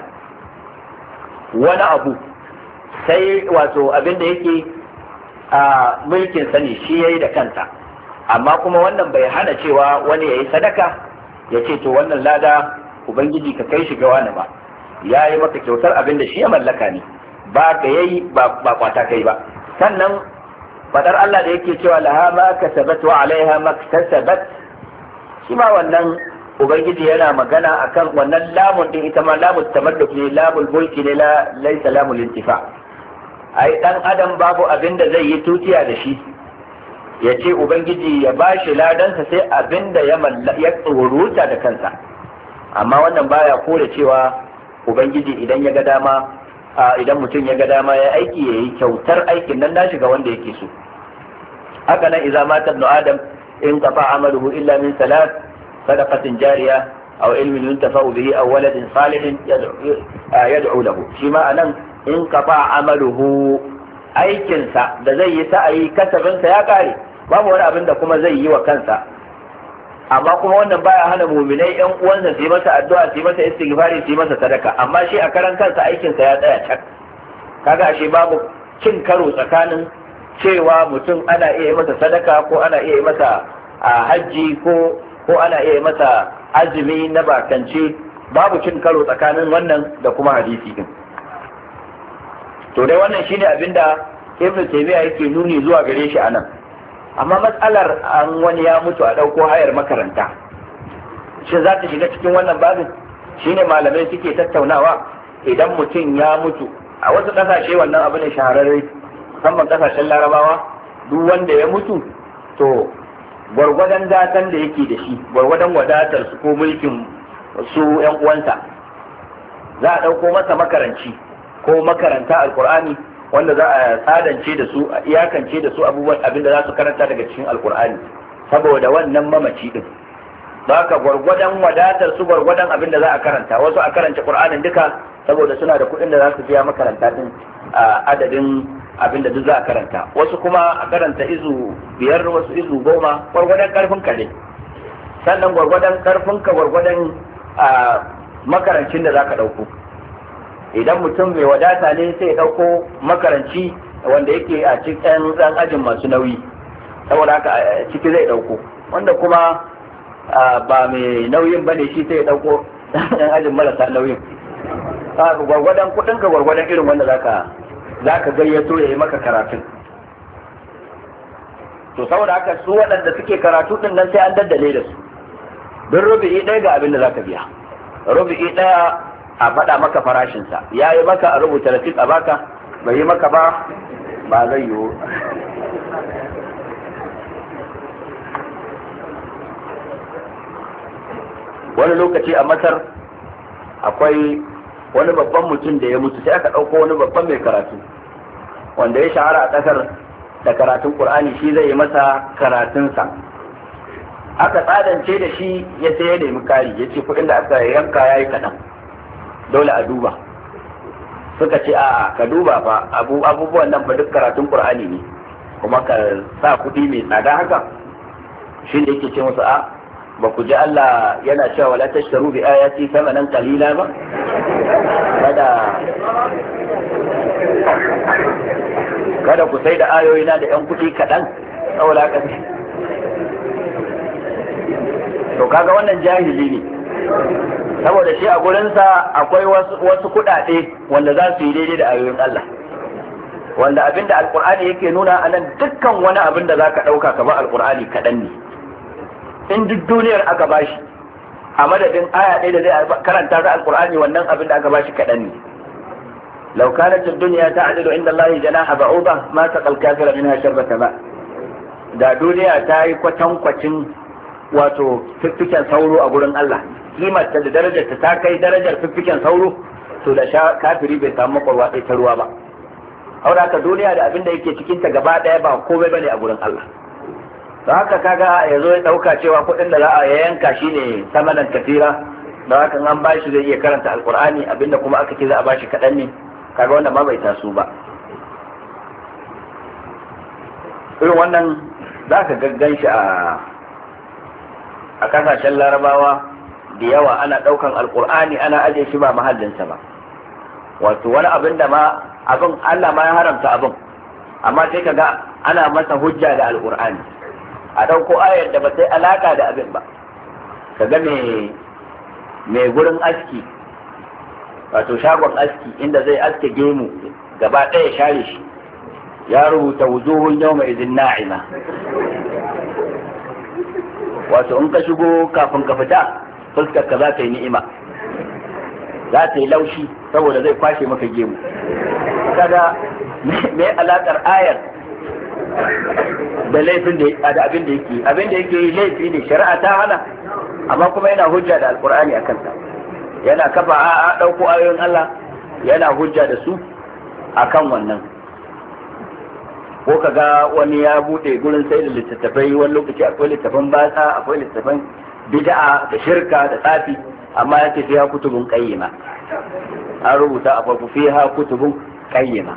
wani abu sai wato abin da yake a mulkin sa ne, shi yayi da kansa. Amma kuma wannan bai hana cewa wani yayi sadaka ya ce to wannan lada ubangiji ka kai shi ga wani ba, ya yi maka kyautar abin da shi ya mallaka ne, ba ka yayi ba kwata kai ba. Sannan fadar Allah da yake cewa laha ma kasabat wa alaiha maktasabat, shi ma wannan ubangiji yana magana akan wannan lamun din, ita ma lamun tamalluk ne, lamul mulki ne, laysa lamul intifa. ai dan adam babu abin da zai yi tutiya da shi ya ce ubangiji ya bashi ladansa sai abin da ya tsoruta da kansa. Amma wannan baya kore cewa ubangiji idan ya ga dama idan mutum ya ga dama ya aiki ya yi kyautar aikin nan nashi ga wanda yake so. haka nan idza mata ibnu adam in qata amaluhu illa min salat sadaqatin jariya aw ilmin yuntafa'u bihi aw waladin salihin yad'u lahu. shi ma anan in qata amaluhu aikinsa da zai yi sa'ayi kasabinsa ya kare, babu wani abin da kuma zai yi wa kansa. amma kuma wannan baya hana mu'minai yan uwansa su yi masa addu'a, su yi masa istighfari, su yi masa sadaka, amma shi a karan kansa aikinsa ya tsaya cak. kaga ashe babu cin karo tsakanin cewa mutum ana iya yi masa sadaka ko ana iya yi masa hajji ko ana iya yi masa azumi na bakance, babu cin karo tsakanin wannan da kuma hadisi din. to dai wannan shine abinda Ibn Taymiyyah yake nuni zuwa gare shi anan. amma matsalar an wani ya mutu a ɗauko hayar makaranta, shin za ta shiga cikin wannan babin? shine malamai suke tattaunawa. idan mutum ya mutu a wasu ƙasashe wannan abu ne shahararre, musamman ƙasashen larabawa, duk wanda ya mutu to gwargwadon datan da yake da shi, gwargwadon wadatar su ko mulkin su yan uwansa, za a ɗauko masa makaranci ko makaranta alkur'ani wanda za a tsadance da su, a iyakance da su abubuwan abinda za su karanta daga cikin alkur'ani saboda wannan mamaci din. ba ka gwargwadon wadatar su gwargwadon abinda za a karanta. wasu a karanta qur'anin duka saboda suna da kuɗin da za su biya makaranta din adadin abinda duk za a karanta, wasu kuma a karanta izu 5, wasu izu 10, gwargwadon karfin ka ne. sannan gwargwadon karfin ka gwargwadon makarancin da za ka ɗauko. idan mutum mai wadata ne sai ya ɗauko makaranci wanda yake a cikin ɗan ajin masu nauyi, saboda haka ciki zai ɗauko. wanda kuma ba mai nauyin bane shi sai ya ɗauko ɗan ajin marasa nauyin. gwargwadon kuɗinka gwargwadon irin wanda za ka gayyato ya yi maka karatun. to saboda haka su waɗanda suke karatu ɗin nan sai an daddale da su. don rubu'i ɗaya ga abin da za ka biya. rubu'i ɗaya a faɗa maka farashinsa, ya yi maka a rubuta rasit a baka, bai yi maka ba zai yiwu. wani lokaci a Masar akwai wani babban mutum da ya mutu, sai aka ɗauko wani babban mai karatu wanda ya shahara a ƙasar da karatun Qur'ani, shi zai yi masa karatunsa. aka tsadance da shi ya sai ya nemi kari, ya ce kuɗin da aka yanka ya yi kaɗan, dole a duba. suka ce a ka duba fa abubuwan nan fa duk karatun Qur'ani ne, kuma ka sa kuɗi mai tsada haka. shi ne yake ce musu ba ku ji Allah yana cewa wala tashtaru bi ayati thamanan qalila ba? kada ku sai da ayoyi na da yan kuɗi kaɗan, saboda haka. to kaga wannan jahili ne, saboda shi a gurinsa akwai wasu kuɗaɗe wanda za su yi daidai da ayoyin Allah, wanda abinda alkur'ani yake nuna anan dukkan wani abin da za ka ɗauka ka ba alkur'ani kaɗan ne. in duk duniyar aka bashi a madadin aya ɗaya da zai karanta ta alkur'ani, wannan abin da aka bashi kaɗan ne. law kanat ad-dunya ta'dilu inda Allah janaha ba'udah ma taqal kafira minha sharbata ma. da duniya ta yi kwatankwacin wato fiffiken sauro a gurin Allah, kimarta da darajarta ta kai darajar fiffiken sauro, to da kafiri bai samu makwarwa ɗaya ta ruwa ba. haura ka duniya da abin da yake cikinta gaba ɗaya ba komai bane a gurin Allah. don haka kaga ya zo ya ɗauka cewa kuɗin da za a yanka shi ne samanan kafira, don haka an bashi zai iya karanta alkur'ani, abinda kuma aka ce za a bashi kaɗan ne, kaga wannan ma bai taso ba. irin wannan za ka gaggan shi a kasashen larabawa da yawa, ana ɗaukan alkur'ani ana ajiye shi ba mahallinsa ba. wato wani abin da ma abin Allah ma ya haramta abin, amma sai ka ga ana masa hujja da alkur'ani, a ɗauko ayar da ba sai alaka da abin ba. ka ga mai gurin aski, wato shagon aski inda zai aske gemu gaba ɗaya share shi, ya rubuta wujuhun yawma idin na'ima. wato in ka shigo kafin ka fita fuskar ka za ta yi ni'ima, za ta yi laushi saboda zai kwashe maka gemu. kaga me alakar ayar da laifin da abin da yake yi laifi ne, shari'a ta hana, amma kuma yana hujja da alkur'ani akan ta, yana kafa a dauko ayoyin Allah yana hujja da su akan wannan. Ko kaga wani ya bude gurin sai da littattafai, wani lokaci akwai littattafan batsa, akwai littattafan bid'a da shirka da tsafi, amma ya ce fiha kutubun qayyima, an rubuta a farko fiha kutubun qayyima.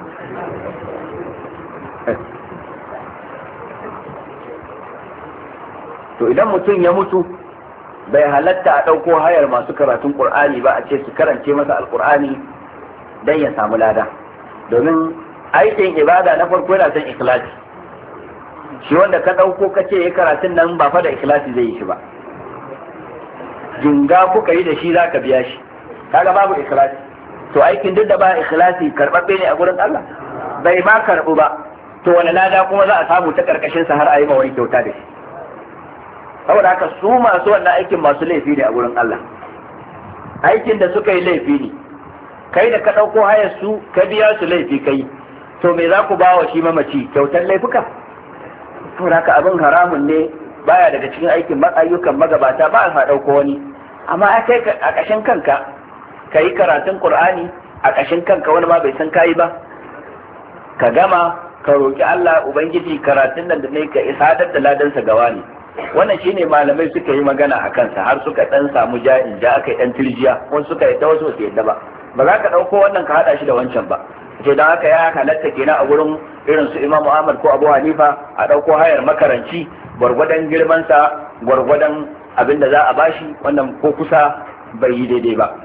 To idan mutum ya mutu bai halatta a ɗauko hayar masu karatun ƙur'ani ba, a ce su karance masa alƙur'ani don ya samu lada, domin aikin ibada na farko yana son ikhlasi. Shi wanda ka ɗauko ka ce ya karatun nan ba fa da ikhlasi zai yi shi ba, jinga kuka yi da shi za ka biya shi, kaga babu ikhlasi. To aikin duk da ba ikhlasi karɓaɓɓe ne a gurin Allah, bai ma karɓu ba, to wani lada kuma za a samu ta ƙarƙashinsa har a yi ma wani kyauta da shi. Saboda haka su masu wannan aikin masu laifi ne a gurin Allah, aikin da suka yi laifi ne, kai da ka ɗauko hayar su ka biya su laifi kai, to me za ku ba wa shi mamaci kyautar laifuka? Saboda haka abin haramun ne, baya daga cikin aikin ayyukan magabata, ba a ɗauko wani. Amma a kai a ƙashin kanka ka yi karatun Qur'ani a ƙashin kanka, wani ma bai san kayi ba, ka gama ka roƙi Allah Ubangiji karatun nan da ne ka isadar da ladansa gawa ne. Wannan shine malamai suka yi magana a kansa, har suka dan samu ja'in ja, aka yi dan tirjiya, wasu suka yi ta, wasu su yadda ba. Ba za ka ɗauko wannan ka haɗa shi da wancan ba, ce don haka ya halatta kenan a gurin irin su Imam Ahmad ko Abu Hanifa a ɗauko hayar makaranci gwargwadon girmansa, gwargwadon abin da za a bashi, wannan ko kusa bai yi daidai ba.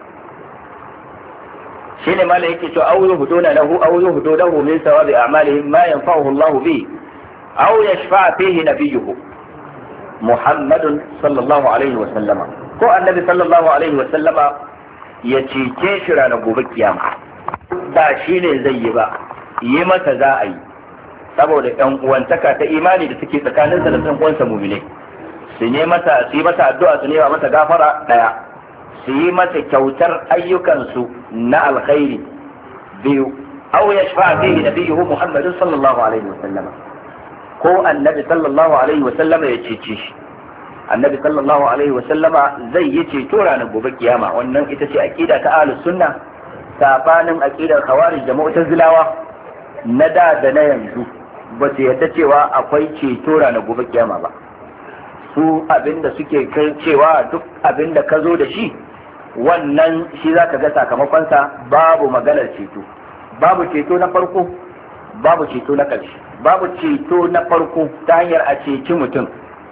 shine malai yake to aw yuhduna lahu aw yuhdu lahu min sawabi a'malihim ma yanfa'uhu Allah bi aw yashfa' fihi nabiyuhu Muhammadun sallallahu alaihi wa sallama, ko annabi sallallahu alaihi wa sallama ya cece shi ranar gobe kiyama. Ba shi ne zai yi ba, yi masa za a yi, saboda ɗan uwantaka ta imani da suke tsakaninsa da ɗan uwansa mu'mine. Su yi masa addu'a, su nema masa gafara ɗaya, su yi masa kyautar ayyukansu na alkhairi biyu, aw yashfa fihi nabiyuhu Muhammadun sallallahu alaihi wa sallama, ko annabi sallallahu alaihi wa sallama ya cece shi. Annabi sallallahu alaihi wa sallama zai yi ceto ranar gobe kiyama. Wannan ita ce aqida ta ahlus sunna, sabanin aqidar khawarij da mu'tazilawa na da na yanzu. Ba su yarda cewa akwai ceto ranar gobe kiyama ba. Su abinda suke kai cewa duk abinda ka zo da shi, wannan shi zaka ga sakamakonsa, babu maganar ceto. Babu ceto na farko, babu ceto na ƙarshe. Babu ceto na farko ta hanyar a ceci mutum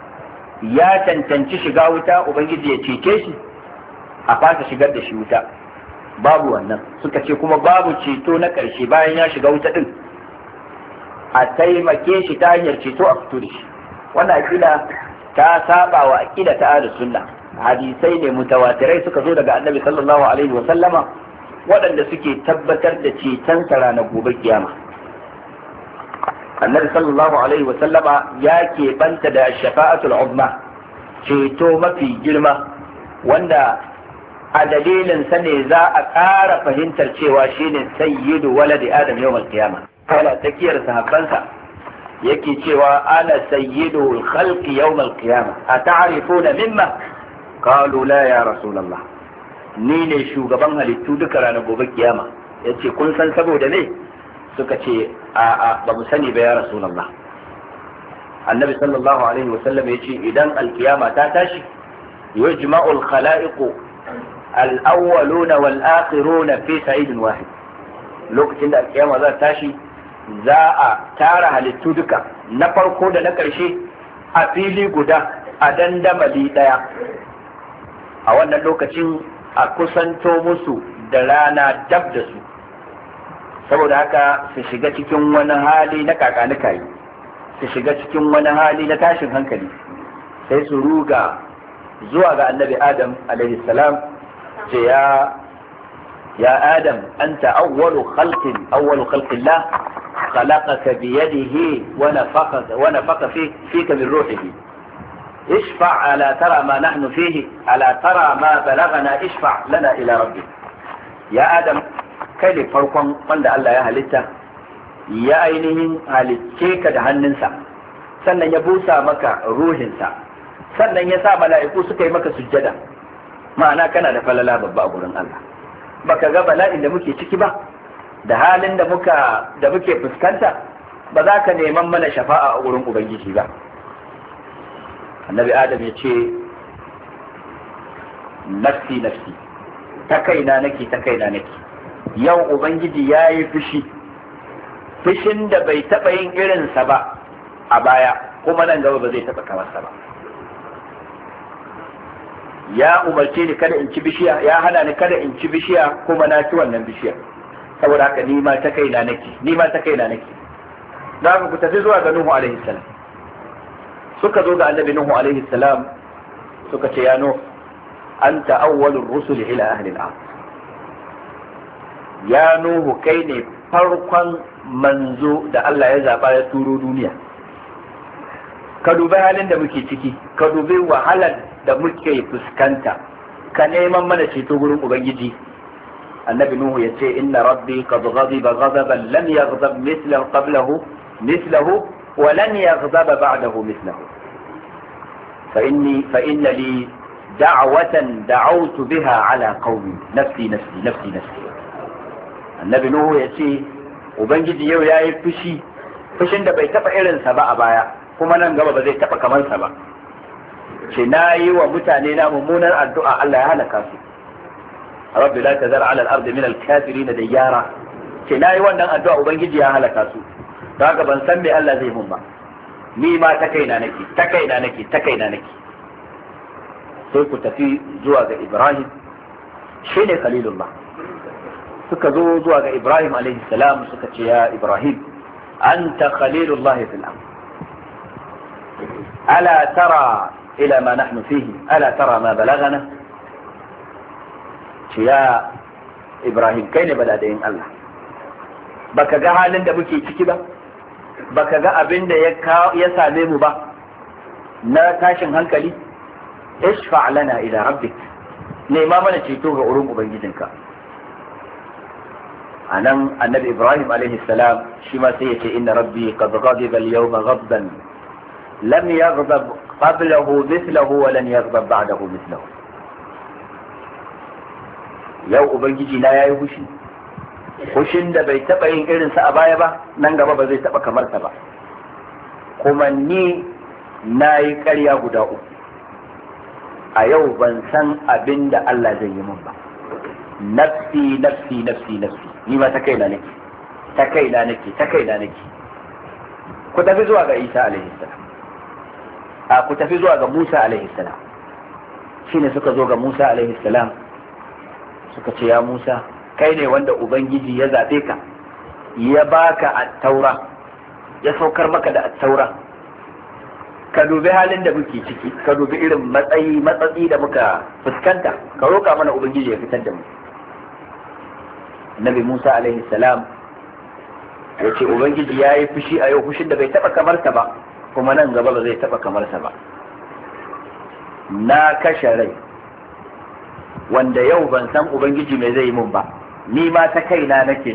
ya cancanci shiga wuta, ubangiji ya cece shi a fasa shigar da shi wuta, babu wannan. Suka ce kuma babu ceto na ƙarshe bayan ya shiga wuta din, a taimake shi ta hanyar ceto a fito da shi. Wannan aqida ta saba wa aqida ta ahlus sunna. Hadisai ne mutawatirai suka zo daga annabi sallallahu alaihi wa sallama waɗanda suke tabbatar da ceton sa ranar gobe kiyama. Annabi sallallahu alaihi wa sallama ya keɓanta da shafa'atul uzma, ceto mafi girma, wanda a dalilin sa ne za a ƙara fahimtar cewa shine sayyidu waladi adam yawmal qiyama. Kala tsakiyar sahabbansa yake cewa ana sayyidul khalqi yawmal qiyama, ata'rifuna mimma? Qalu la ya rasulullah, ni ne shugaban halittu duka ranar gobe kiyama. Yace kun san saboda me? Suka ce a'a, ba mu sani ba ya rasulullah. Annabi sallallahu alaihi wa sallam yace idan alkiyama ta tashi, yujma'u al-khala'iqu al-awwaluna wal-akhiruna fi sa'idin wahid. Lokacin da alkiyama za ta tashi, za a tara halittu duka, na farko da na ƙarshe, a fili guda, a dandamali ɗaya. A wannan lokacin a kusanto musu da rana dab da su, saboda haka su shiga cikin wani hali na kakanikayi, su shiga cikin wani hali na tashin hankali, sai su ruga zuwa ga annabi Adam alaihi salam, ce ya Adam anta awwalu khalqillah خلقك بيده ونفخ فيك من روحه اشفع ألا ترى ما نحن فيه ألا ترى ما بلغنا اشفع لنا إلى ربك. يا آدم kai ne farkon wanda Allah ya halitta, ya ainihin halicce ka da hannunsa, sannan ya busa maka ruhinsa, sannan ya sa mala'iku suka yi maka sujjada, ma'ana kana da falala babba a gurin Allah. Baka ga bala'in da muke ciki ba, da halin da muke fuskanta, ba za ka neman mana shafa'a a gurin Ubangiji ba. Annabi Adam ya ce, nafsi nafsi, ta kaina nake. Yau Ubangiji ya yi fushin da bai taɓa yin irinsa ba a baya, kuma nan gaba ba zai taɓa kamarsa ba. Ya umarce ni kada in ci bishiya, ya hana ni kada in ci bishiya, kuma na ci wannan bishiyar. Saboda haka ni ma ta kaina nake. Za ku tafi zuwa ga Nuhu alaihi salam. Suka zo ga annabi Nuhu alaihi salam suka ce, ya Nuhu, anta awwalur rusul ila ahli al-ard. Ya Nuhu, kai ne farkon manzo da Allah ya zaba ya turo duniya. Ka dubi halin da muke ciki, ka dubi wahalar da muke fuskanta, ka neman mana ceto gurin Ubangiji. Annabi Nuhu ya ce, inna rabbi qad ghadiba ghadaban lam yaghdab mislahu wa lan yaghdab ba'dahu mislahu. fa inna li da'watan da'awtu biha ala qaumi nafsi. Annabi Nuhu ya ce, Ubangiji yau ya yi fushin da bai taɓa irinsa ba a baya, kuma nan gaba ba zai taɓa kamarsa ba. Ce na yi wa mutane na mummunar addu'a Allah ya halaka su. Rabbi la tazar ala al-ardi min al-kafirin dayyara. Ce na yi wannan addu'a Ubangiji ya halaka su. Don haka ban san me Allah zai mun ba. Ni ma ta kaina nake. Sai ku tafi zuwa ga Ibrahim, shine Khalilullah. Suka zo zuwa ga Ibrahim alaihi salam suka ce, ya Ibrahim, anta Khalilullah fil ard. Ala tara ila ma nahnu fihi, ala tara ma balagana. Ce ya Ibrahim, kai ne baladayin Allah. Baka ga halin da muke ciki ba, baka ga abin da ya same mu ba na tashin hankali. Ishfa' lana ila rabbik, nema mana ceto ga wurin ubangijinka. anan annabi Ibrahim alaihi salam shi ma sai ya ce, inna rabbi qad ghadiba al-yawma ghadban lam yaghdab qablahu mithlahu wa lan yaghdab ba'dahu mithlahu. Yau ubangiji na yayi hushin da bai taba yin irin sa a baya ba, nan gaba ba zai taba kamar sa ba. Kuma ni nayi ƙarya guda uku, a yau ban san abin da Allah zai yi min ba. Nafsi ni ma ta kaina nake. Ku tafi zuwa ga Isa alaihi salam, ku tafi zuwa ga Musa alaihi salam. Shine suka zo ga Musa alaihi salam suka ce, ya Musa, kai ne wanda Ubangiji ya zaɓe ka, ya baka at-taura, ya saukar maka da at-taura. Ka dubi halin da muke ciki, ka dubi irin matsatsi da muka fuskanta, ka roƙa mana Ubangiji ya fitar da mu. Nabi Musa alaihi salam ya ce, Ubangiji ya yi fushi a yau, fushin da bai taɓa kamarsa ba, kuma nan gaba ba zai taɓa kamarsa ba. Na kashe rai wanda yau ban san Ubangiji mai zai yi mun ba, ni ma ta kaina nake.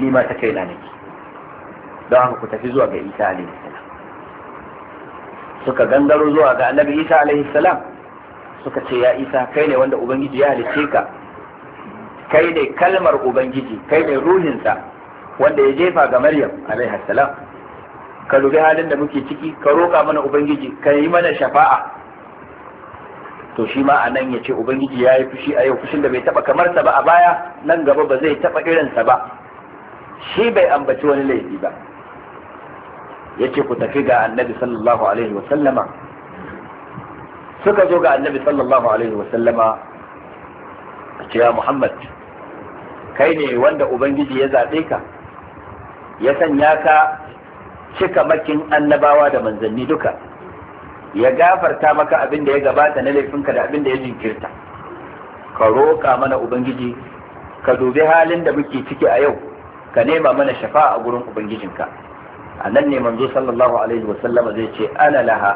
Don haka ku tafi zuwa ga Isa alaihi salam. Suka gangaro zuwa ga annabi Isa alaihi salam suka ce, ya Isa, kai ne wanda Ubangiji ya halicce ka, kai ne kalmar Ubangiji, kai ne ruhinsa wanda ya jefa ga Maryam alaihi salam. Ka dubi halin da muke ciki, ka roƙa mana Ubangiji, ka yi mana shafa'a. To shi ma anan ya ce, Ubangiji ya yi fushi a yau, fushin da bai taɓa kamarsa ba a baya, nan gaba ba zai taɓa irinsa ba. Shi bai ambaci wani laifi ba. Ya ce, ku tafi ga annabi sallallahu alaihi wa sallama. Suka zo ga annabi sallallahu alaihi wa sallama, a ce, ya Muhammad, kai ne wanda Ubangiji ya zaɓe ka, ya sanya ka cika makin annabawa da manzanni duka, ya gafarta maka abin da ya gabata na laifinka da abin da ya jinkirta. Ka roƙa mana Ubangiji, ka dubi halin da muke ciki a yau, ka nema mana shafa'a a gurin Ubangijinka. A nan ne manzo sallallahu alaihi wa sallama zai ce, ana laha.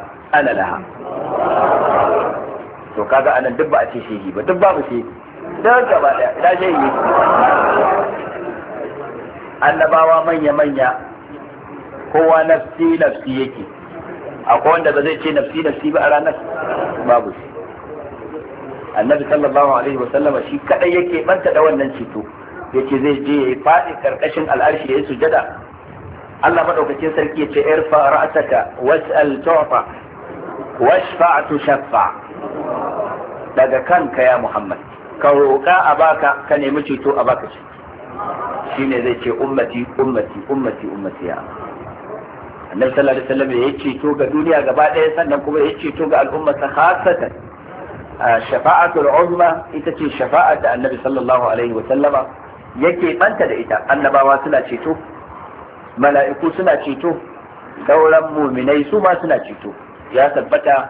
To kaga anan duk ba a ce shehi ba, duk babu shehi, duk gaba daya da shehi. Annabawa manya kowa nafsi nafsi yake. Akwai wanda ba zai ce nafsi nafsi ba a ranar? Babu shi. Annabi sallallahu alaihi wa sallama shi kadai yake banta da wannan ceto, yace zai je ya faɗi karkashin al'arshi ya sujada. Allah madaukakin sarki yace irfa ra'saka was'al tu'fa washfa' tushaffa. Daga kanka ya Muhammad, ka roƙa a baka, ka nemi ceto a baka shi. Shine zai ce ummati ummati ummati ummati ya Annabi sallallahu alaihi wasallam ya ceto ga duniya gaba ɗaya, sannan kuma ya ceto ga al'ummarsa khassatan. Shafa'atul uzma ita ce shafa'at da Annabi sallallahu alaihi wasallama yake banta da ita. Annabawa suna ceto, mala'iku suna ceto, sauran muminai su ma suna ceto. Ya tabbata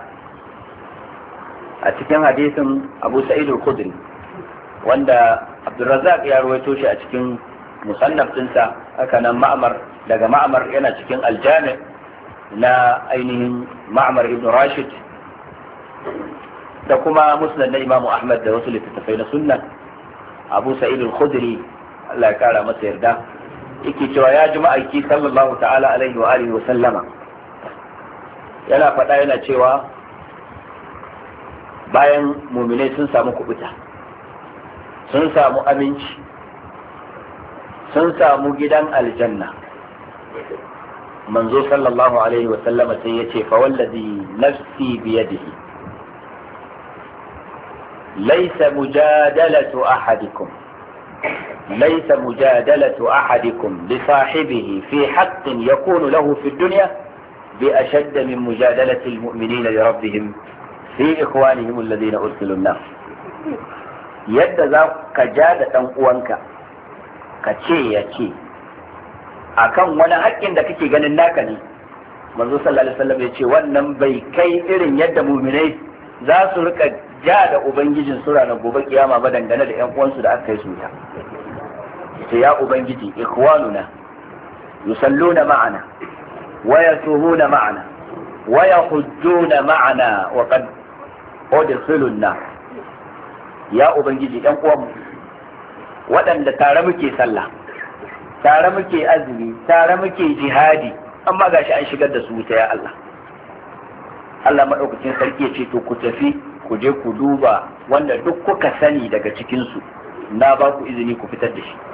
a cikin hadisin Abu Sa'id al-Khudri wanda Abdurrazzaq ya rawaito shi a cikin musannaf dinsa, haka nan Ma'mar, daga Ma'mar yana cikin al-Jami' na ainihin Ma'mar ibn Rashid, da kuma Musnad na Imam Ahmad da wasu littattafai na sunna. Abu Sa'id al-Khudri Allah ya kara masa yarda yake cewa ya ji ma'aiki sallallahu ta'ala alaihi wa alihi wa sallama yana faɗa yana cewa bayan muminai sun samu kubuta, sun samu aminci, sun samu gidan aljanna, manzo sallallahu alaihi wa sallama sai ya ce fa wallazi nafsi biyadihi laysa mujadalatu ahadikum ليس مجادلة أحدكم لصاحبه في حق يكون له في الدنيا بأشد من مجادلة المؤمنين لربهم في إخوانهم الذين أرسلوا النار. يد ذاك جادة أنقوانك كتشي akan wani haƙƙin da kake ganin naka ne, manzo sallallahu alaihi wasallam ya ce wannan bai kai irin yadda mu'minai za su rika ja da ubangijin su ranar gobe kiyama ba dangane da ƴan uwansu da aka yi su ta. sai ya ubangiji ikhwanuna yusalluna ma'ana wa yasumuna ma'ana wa yahujjuna ma'ana wa qad udkhilu an-nar. Ya ubangiji ɗan uwanmu waɗanda tare muke sallah, tare muke azumi, tare muke jihadi, amma gashi an shigar da su wuta ya Allah. Allah madaukakin sarki ya ce to ku tafi ku je ku duba wanda duk kuka sani daga cikin su, na ba ku izini ku fitar da shi.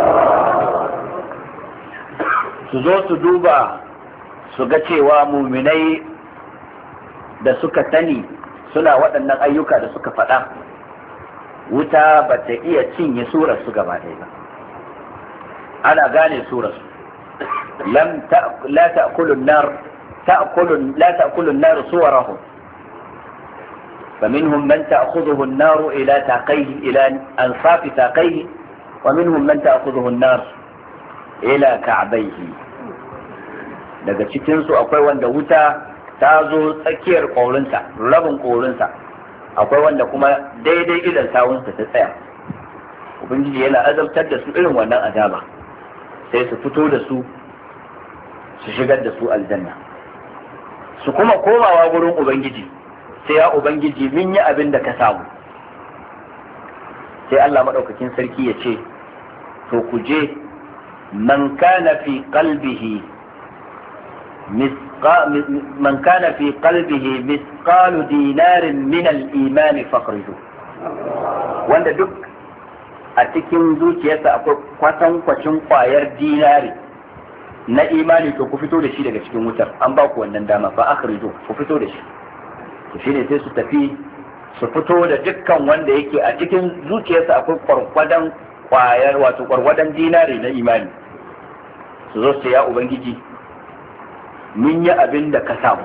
Su zo su duba su ga cewa muminai da suka sani suna waɗannan ayyuka da suka faɗa, wuta ba ta iya cinye surar su gaba ɗaya ba. Ana gane surar su. La ta'kulu an-nar لا تأكل النار صورهم فمنهم من تأخذه النار إلى ساقيه إلى أنصاف ساقيه ومنهم من تأخذه النار إلى كعبيه. daga cikinsu akwai wanda wuta ta zo tsakiyar ƙaurinsa, rabin ƙaurinsa, akwai wanda kuma daidai idan sawunsa ta tsaya. Ubangiji yana azabtar da su irin wannan azaba, sai su fito da su su shigar da su aljanna, su kuma komawa gurin Ubangiji, sai ya Ubangiji min yi abin da ka samu. Sai Allah maɗaukakin sarki ya ce to ku je man kana fi qalbihi misqalu dinarin min al-iman fakhrijo, wanda duk a cikin zuciyarsa akwai kwatankwacin kwayar dinari na imani, to ku fito da shi daga cikin wutar, an ba ku wannan dama, fa akhrijo, ku fito da shi. To shine sai su tafi su fito da dukkan wanda yake a cikin zuciyarsa akwai kwarkwadan kwayar, wato kwarkwadan dinari na imani, su zo su ya Ubangiji mun yi abin da ka samu.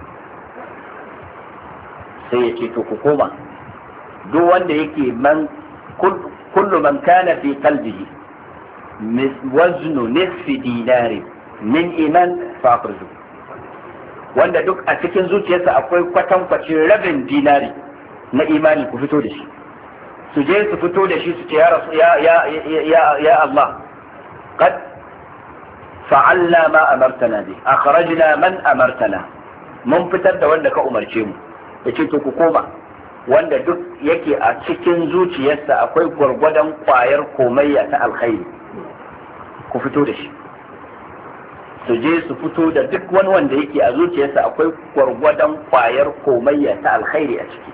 Sai ya ce to ku koma, duk wanda yake kullu man kana fi qalbihi waznu nisfi dinari min iman fa'khudhu, wanda duk a cikin zuciyarsa akwai kwatankwacin rabin dinari na imani, ku fito da shi. Su je su fito da shi su ce ya Allah qad fa'alna ma amartana bi, akhrajna man amartana, mun fitar da wanda ka umarce mu. Yace to ku koma, wanda duk yake a cikin zuciyarsa akwai gwargwadon kwayar komayya ta alkhairi, ku fito da shi. su je su fito da duk wani wanda yake a zuciyarsa akwai gwargwadon kwayar komayya ta alkhairi a ciki.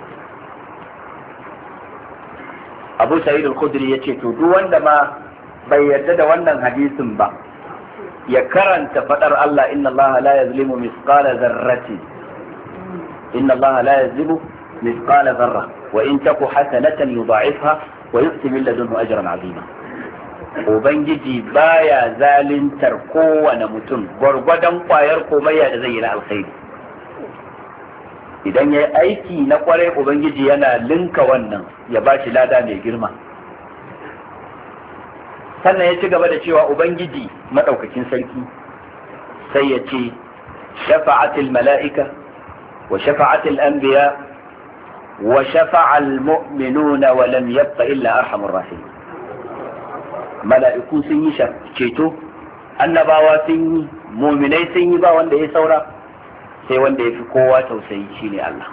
Abu Sa'id al-Khudri yace to duk wanda ma bai yarda da wannan hadisin ba ya karanta fadar Allah inna Allah la yazlimu mithqala dharrati inna Allah la yazlimu mithqala dharra wa in taku hasanatan yudha'ifha wa yu'ti min ladunhu ajran 'azima. Ubangiji baya zalintar kowane mutum gwargwadon kwayar komayya da zai yi na alkhairi. Idan ya yi aiki na kwarai Ubangiji yana linka wannan ya ba shi lada mai girma. Sannan ya ci gaba da cewa Ubangiji maɗaukakin sarki sai ya ce shafa'atul mala'ika wa shafa'atul anbiya wa shafa'al mu'minuna wa lam yabqa illa arhamur rahim. Mala'iku sun yi ceto, annabawa sun yi, muminai sun yi, ba wanda ya saura sai wanda ya fi kowa tausayi shine Allah.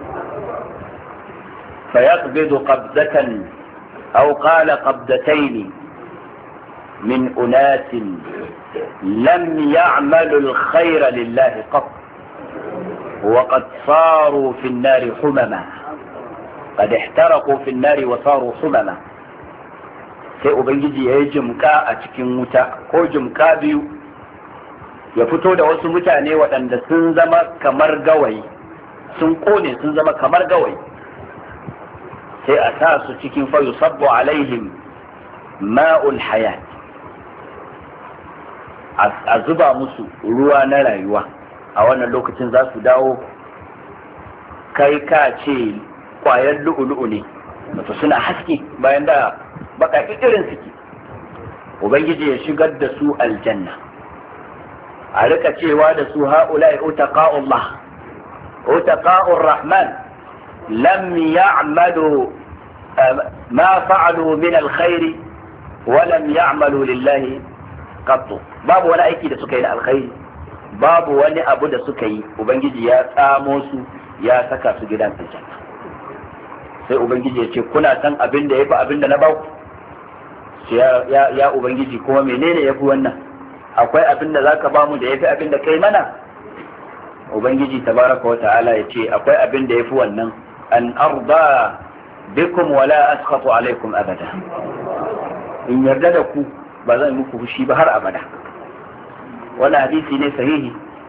fa yaqbidu qabdatan aw qala qabdatayn min unasin lam ya'malu al-khayra lillahi qat wa qad saru fi an-nar humama qad ihtaraqu fi an-nar wa saru humama. Sai Ubangiji ya yi jimka a cikin wuta ko jimka biyu, ya fito da wasu mutane waɗanda sun zama kamar gawayi, sun ƙone sun zama kamar gawayi, sai a sa su cikin fa yusabbu alaihim ma'ul hayat, a zuba musu ruwa na rayuwa. A wannan lokacin za su dawo kai ka ce ƙwayar lu'ulu'u ne, wato suna haske bayan da baƙaƙi irin suke. Ubangiji ya shigar da su aljanna, a rika cewa da su ha'ula'i utaqa'ullah utaqa'ur rahman lam ya'malu ma fa'alu min alkhairi wa lam ya'malu lillahi qattu. Babu wani aiki da suka yi na alkhairi, babu wani abu da suka yi Ubangiji ya tsamo su ya saka su gidan aljanna. Sai Ubangiji ya ce kuna san abin da ya fi abin da na baku? Ya Ubangiji kuma menene ya fi wannan? Akwai abin da zaka ba mu da ya fi abin da kai mana? Ubangiji tabaraka wa ta'ala ya ce akwai abin da ya fi wannan, an arda bikum wala askhatu alaikum abada. In yarda da ku ba zan muku fushi ba har abada. Wannan hadisi ne sahihi.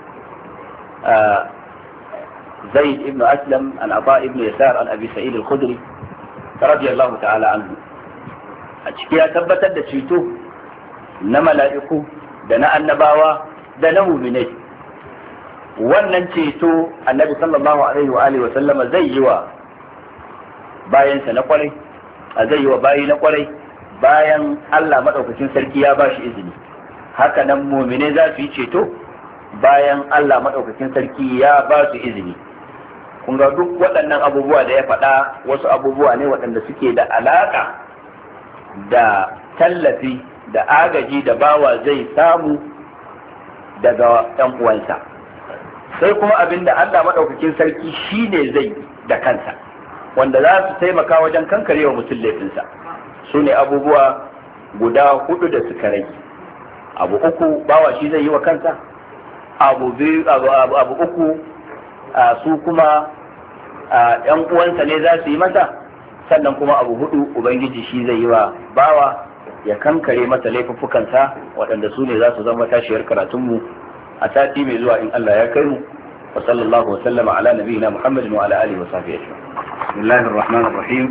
زيد ابن أسلم عن عطاء ابن يسار عن أبي سعيد الخدري رضي الله تعالى عنه. أشكي أثبت الدشيتو نما لائقو دنا النباوة دنا مؤمنين. wannan ceto annabi sallallahu alaihi wa alihi wa sallama zai yi wa bayansa na kwarai, zai yi wa bayi na kwarai bayan Allah madaukakin sarki ya ba shi izini. Haka nan mu'mine za su yi ceto bayan Allah madaukakin sarki ya ba su izini. Kun ga duk waɗannan abubuwa da ya faɗa wasu abubuwa ne waɗanda suke da alaƙa da tallafi da agaji da bawa zai samu daga ɗan uwansa. Sai kuma abin da Allah maɗaukakin sarki shi ne zai da kansa, wanda za su taimaka wajen kankarewa mutum laifinsa. Su ne abubuwa guda 4 da suka rage. Abu 3 bawa shi zai yi wa kansa, abu 3 su kuma ‘yan uwansa ne za su yi masa, sannan kuma abu 4 Ubangiji shi zai yi wa bawa ya kankare masa laifuffukansa, waɗanda su ne za su zama tashiyar karatunmu a sati mai zuwa in Allah ya kai mu. Wa sallallahu wa sallama ala nabiyina Muhammadin wa ala alihi wa sahbihi ajma'in. Bismillahir rahmanir rahim.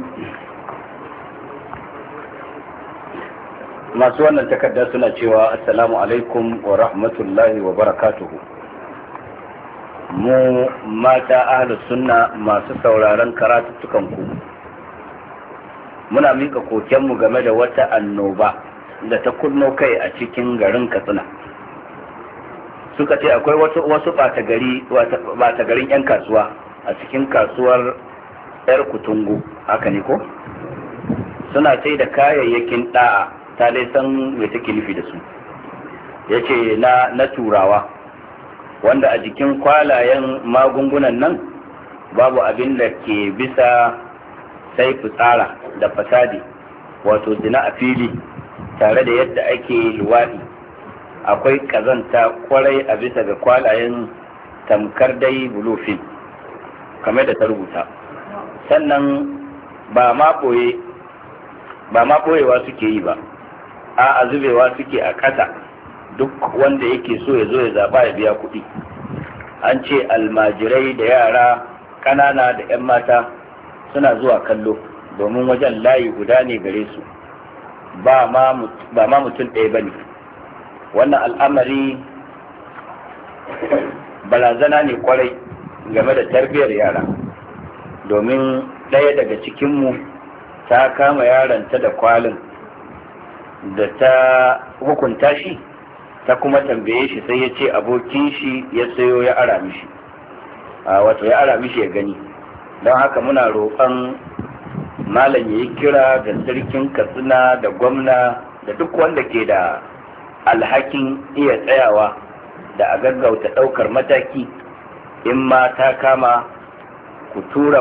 Masu wannan takarda suna cewa assalamu alaikum wa rahmatullahi wa barakatuhu. Mu mata ahlus sunna masu sauraron karatuttukan ku, muna mika kokenmu game da wata annoba da ta kunno kai a cikin garin Katsina. Suka ce akwai wasu ɓata garin 'yan kasuwa a cikin kasuwar 'yar Kutungu, haka ne ko? Suna sai da kayayyakin ɗa'a, ta dai san me take nufi da su. Yace na turawa, wanda a jikin kwalayen magungunan nan babu abin da ke bisa sai fitsara da fasadi, wato zina a fili, tare da yadda ake luwaɗi akwai kazanta kwarai a bisa ga kwalayen tamkar dai bulufin kamar da ta rubuta. Sannan ba ma ɓoyewa suke yi ba, a zubewa suke a ƙasa, duk wanda yake so ya zo ya zaɓa ya biya kuɗi. An ce almajirai da yara ƙanana da 'yan mata suna zuwa kallo domin wajen layi guda ne gare su, ba ma mutum ɗaya ba ne. Wannan al'amari barazana ne kwarai game da tarbiyyar yara, domin ɗaya daga cikinmu ta kama yaranta da kwalin da ta hukunta shi, ta kuma tambaye shi sai ya ce abokin shi ya sayo ya ara mishi, wato ya ara mishi ya gani. Don haka muna roƙon malam ya yi kira ga sarkin Katsina da gwamna da duk wanda ke da alhakin iya tsayawa da a gaggauta ɗaukar mataki, in ma ta kama ku tura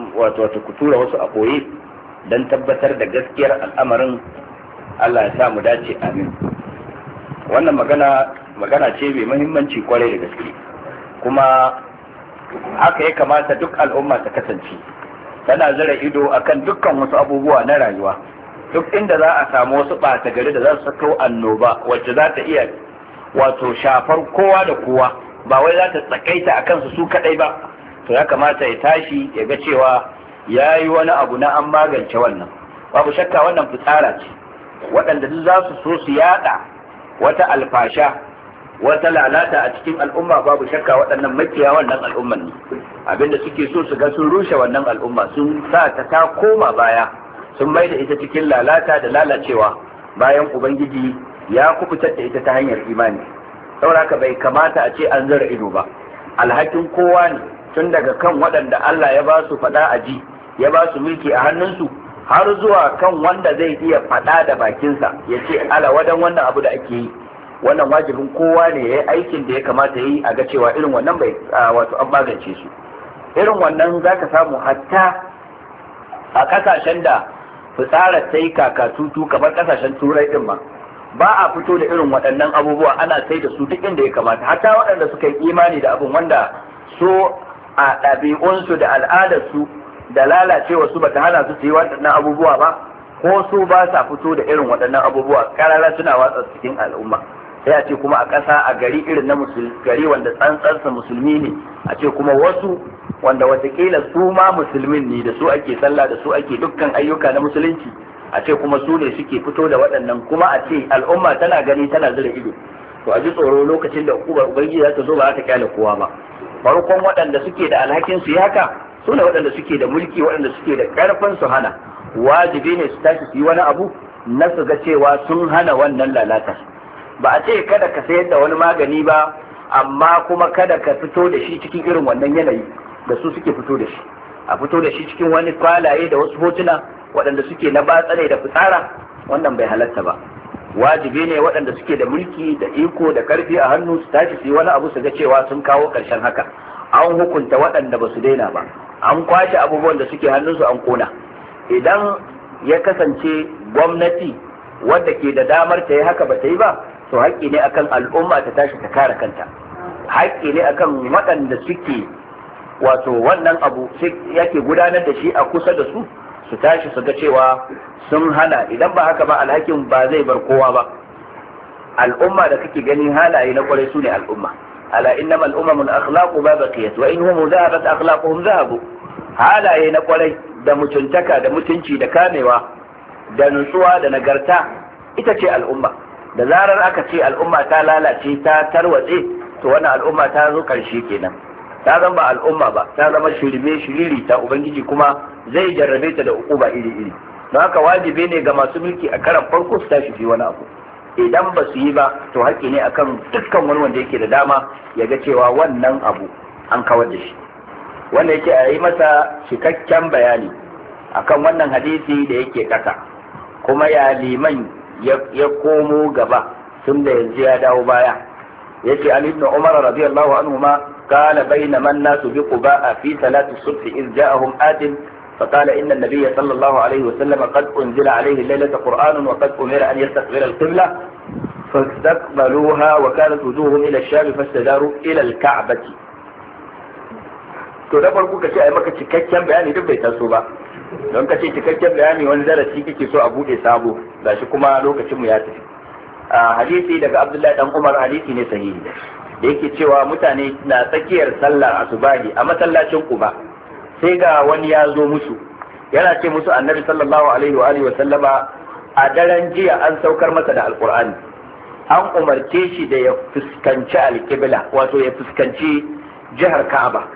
wasu a koye don tabbatar da gaskiyar al'amarin. Allah ya sa mu dace, amin. Wannan magana ce mai muhimmanci kwarai da gaske, kuma haka ya kamata duk al'umma ta kasance tana zira ido akan dukkan wasu abubuwa na rayuwa. Duk inda za a samu wasu ɓata gari da za su sako annoba wacce za ta iya wato shafar kowa da kowa, ba wai za ta tsakaita a kansu su kaɗai ba, to ya kamata ya tashi ya ga cewa ya yi wani abu na an magance wannan. Babu shakka wannan fitsara ce, waɗanda duk za su so su yaɗa wata alfasha, wata lalata a cikin al'umma, babu shakka waɗannan makiya wannan al'umman ne. Abinda suke so su ga sun rushe wannan al'umma, sun sa ta koma baya, sun mai da ita cikin lalata da lalacewa bayan ubangiji ya kubutar da ita ta hanyar imani. Saboda haka bai kamata a ce an zara ido ba, alhakin kowa ne, tun daga kan waɗanda Allah ya ba su faɗa a ji, ya ba su mulki a hannunsu, har zuwa kan wanda zai iya faɗa da bakinsa ya ce ala wadan wannan abu da ake yi. Wannan wajibin kowa ne ya yi aikin da ya kamata yi a ga cewa irin wannan bai wato an magance su. Irin wannan za ka samu hatta a kasashen da fitsarar ta yi kakatutu kamar kasashen turai din ma, ba a fito da irin waɗannan abubuwa ana sai da su duk inda ya kamata. Hatta waɗanda suka yi imani da abin, wanda so a ɗabi'unsu da al'adarsu da lalacewa su bata hana su yi waɗannan abubuwa ba, ko su ba sa fito da irin waɗannan abubuwa karara suna watsa cikin al'umma. Sai a ce kuma a ƙasa, a gari irin na gari wanda tsantsansa musulmi ne, a ce kuma wasu wanda watakila su ma musulmin ne, da su ake sallah, da su ake dukkan ayyuka na musulunci, a ce kuma su ne suke fito da waɗannan, kuma a ce al'umma tana gani tana zira ido. To a ji tsoro lokacin da ubangiji za ta zo ba za ta kyale kowa ba. Farkon waɗanda suke da alhakin su yi haka su ne waɗanda suke da mulki, waɗanda suke da ƙarfin su hana. Wajibi ne su tashi su yi wani abu na su ga cewa sun hana wannan lalata. Ba a ce kada ka sayar da wani magani ba, amma kuma kada ka fito da shi cikin irin wannan yanayi da su suke fito da shi. A fito da shi cikin wani kwalaye da wasu hotuna waɗanda suke na batsane da fitsara, wannan bai halatta ba. Wajibi ne waɗanda suke da mulki da iko da ƙarfi a hannu su tashi su yi wani abu su ga cewa sun kawo ƙarshen haka. An hukunta waɗanda ba su daina ba, an kwashe abubuwan da suke hannunsu an kona. Idan ya kasance gwamnati wadda ke da damar ta yi haka ba ta yi ba, to haƙƙi ne akan al'umma ta tashi ta kare kanta. Haƙƙi ne akan waɗanda suke wato wannan abu yake gudanar da shi a kusa da su, su tashi su ga cewa sun hana. Idan ba haka ba alhakin ba zai bar kowa ba. Al'umma da kake gani halaye na kwarai su ne al'umma. ala innama al'ummul akhlaqu ma baqiyat wa in hum dhahabat akhlaquhum dhahabu. Halaye na kwarai da mutuntaka da mutunci da kamewa da nutsuwa da nagarta ita ce al'umma. Da zarar aka ce al'umma ta lalace ta tarwatse, to wannan al'umma ta zo karshe kenan, ta zama ba al'umma ba, ta zama shiriri ta ubangiji kuma zai jarrabe ta da ukuba iri iri. Don haka wajibi ne ga masu mulki a karan farko su tashi fi wani abu. Idan ba su yi ba, to haƙƙi ne akan dukkan wani wanda yake da dama ya ga cewa wannan abu an kawar da shi. Wanda yake a yi masa cikakken bayani akan wannan hadisi da yake ƙasa, kuma ya liman ya komo gaba tun da yanzu ya dawo baya. Yace Ali ibn Umar radiyallahu anhuma قال بينما الناس بقباء في صلاة الصبح إذ جاءهم آت فقال إن النبي صلى الله عليه وسلم قد أنزل عليه الليلة قرآن وقد أمر أن يستقبل القبلة فاستقبلوها وكانت وجوههم الى الشام فاستداروا الى الكعبة. to da farko ka ce ai maka cikakken bayani duk bai taso ba, don ka ce cikakken bayani wani darasi kake so a bude sabo, gashi kuma lokacin mu ya tafi. Hadisi daga Abdullahi dan Umar, hadisi ne sahihi, da yake cewa mutane na tsakiyar sallar asubahi a masallacin Quba, sai ga wani ya zo musu yana ce musu annabi sallallahu alaihi wa alihi wa sallama a daren jiya an saukar masa da alqur'ani, an umarce shi da ya fuskanci alqibla, wato ya fuskanci jihar Ka'aba.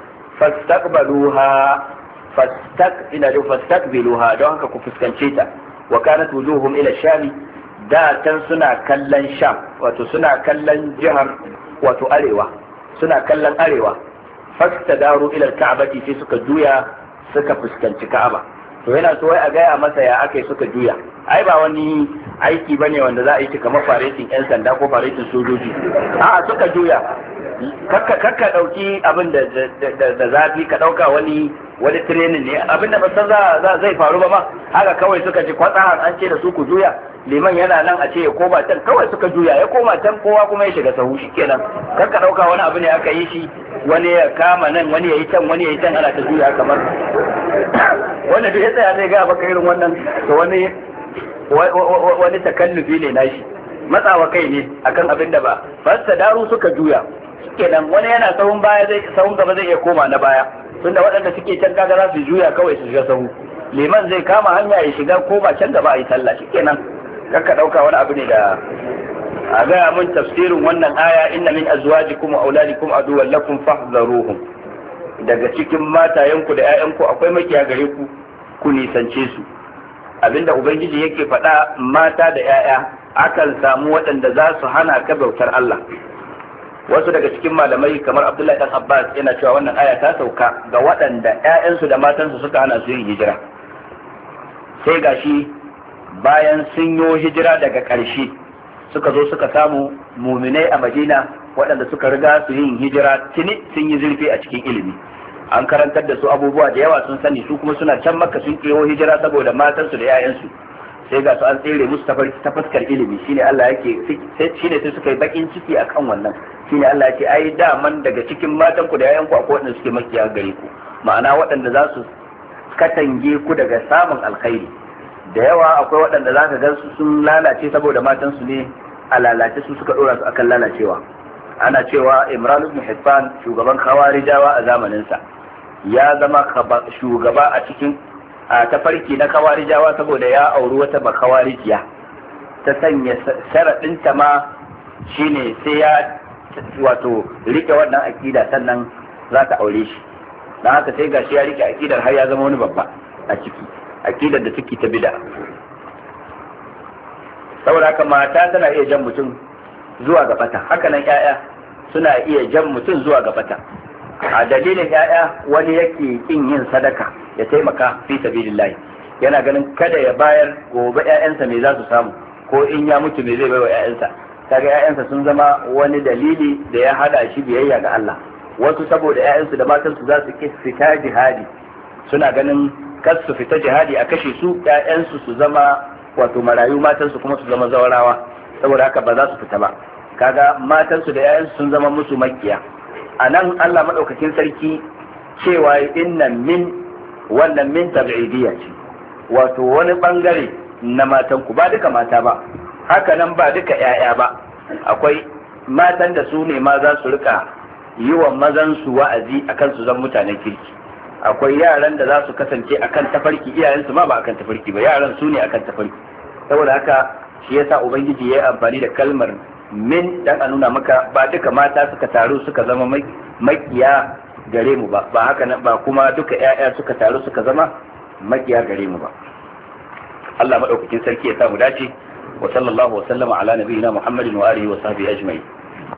fastaqbiluha don haka ku fuskance ta. wa kanat wujuhum ila shami, da tan suna kallon sham, wato suna kallon jihar wato arewa, suna kallon arewa. fastadaru ila alka'bati, sai suka juya suka fuskanci Ka'aba. to yana so wai a gaya masa ya akai suka juya, ai ba wani aiki bane wanda za a yi kamar faretin yan sanda ko faretin sojoji. A'a, suka juya. Kakka dauki abin da zafi, ka dauka wani training ne, abin da ba san zai faru ba ma. Haka kawai suka ji kwatsa an ce da su ku juya, liman yana nan a ce ya koma can, kawai suka juya, ya koma can, kowa kuma ya shiga sahu, shikenan. Kakka dauka wani abu ne aka yi shi, wani ya kama nan, wani ya yi can, wani ya yi can, ana ta juya kamar wanda duk ya tsaya zai ga baka irin wannan, to wani takallufi ne nashi, matsawa kai ne akan abin da ba. Fasta daru suka juya, kenan wani yana sahun baya, sahun gaba zai iya koma na baya, tunda waɗanda suke can kaga za su juya kawai su shiga sahu, liman zai kama hanya ya shiga koma can gaba a yi sallah, shikenan. Kakka ɗauka wani abu ne da a gaya mun tafsirin wannan aya, inna min azwajikum wa auladikum aduwwan lakum fahdharuhum, daga cikin matayenku da 'ya'yanku akwai makiya gare ku, ku nisance su. Abinda ubangiji yake faɗa, mata da 'ya'ya akan samu waɗanda za su hana ka bautar Allah. Wasu daga cikin malamai kamar Abdullahi dan Abbas yana cewa wannan aya ta sauka ga waɗanda 'ya'yansu da matansu suka hana su yin hijira, sai gashi bayan sun yi hijira daga ƙarshe suka zo suka samu muminai a Madina waɗanda suka riga su yin hijira tuni sun yi zurfi a cikin ilimi, an karantar da su abubuwa da yawa sun sani, su kuma suna can Makka sun kewo hijira saboda matansu da 'ya'yansu, sai ga su an tsere musu ta fuskar ilimi. Shine Allah yake, shine sai suka yi bakin ciki akan wannan. Shine Allah yake, ai daman daga cikin matan ku da 'ya'yanku akwai waɗanda suke makiya gare ku, ma'ana waɗanda za su katange ku daga samun alkhairi. Da yawa akwai waɗanda za ka gan su sun lalace saboda matansu ne a lalace, su suka ɗora su akan lalacewa. Ana cewa Imran ibn Hisban, shugaban Khawarijawa a zamaninsa, ya zama shugaba a cikin tafarki na Khawarijawa saboda ya auri wata bakawarijiya, ta sanya sharaɗinta ma shine sai ya wato rike wannan akida sannan za ta aure shi. Dan haka sai gashi ya rike akidar har ya zama wani babba a ciki, akidar da take ta bid'a. Saboda haka mata tana iya jan mutum zuwa ga bata, haka nan 'ya'ya suna iya jan mutum zuwa ga bata. A dalilin 'ya'ya wani yake kin yin sadaka ya taimaka fi sabilillah, yana ganin kada ya bayar, gobe 'ya'yansa me za su samu, ko in ya mutu me zai bai wa 'ya'yansa. Kaga 'ya'yansa sun zama wani dalili da ya hada shi biyayya ga Allah. Wasu saboda 'ya'yansu da matansu za su fita jihadi, suna ganin kar su fita jihadi a kashe su, 'ya'yansu su zama wato marayu, matansu kuma su zama zawarawa, saboda haka ba za su fita ba. Kaga matansu da 'ya'yansu sun zama musu makiya. A nan Allah madaukakin sarki cewa inna min, wannan min tab'idiyya ce, wato wani bangare na matanku, ba duka mata ba, haka nan ba duka 'ya'ya ba. Akwai matan da su ne ma za su rika yi wa mazan su wa'azi akan su zan mutanen kirki. Akwai yaran da za su kasance akan tafarki, iyayensu ma ba akan tafarki ba, yaran su ne akan tafarki. Saboda haka shi yasa ubangiji ya yi amfani da kalmar min dan a nuna maka ba duka mata suka taru suka zama makiya gare mu ba, ba haka nan ba kuma duka 'ya'ya suka taru suka zama makiya gare mu ba. Allah madaukakin sarki ya sa mu dace. wa sallallahu wa sallama ala nabiyina Muhammadin wa alihi wa sahbihi ajma'in.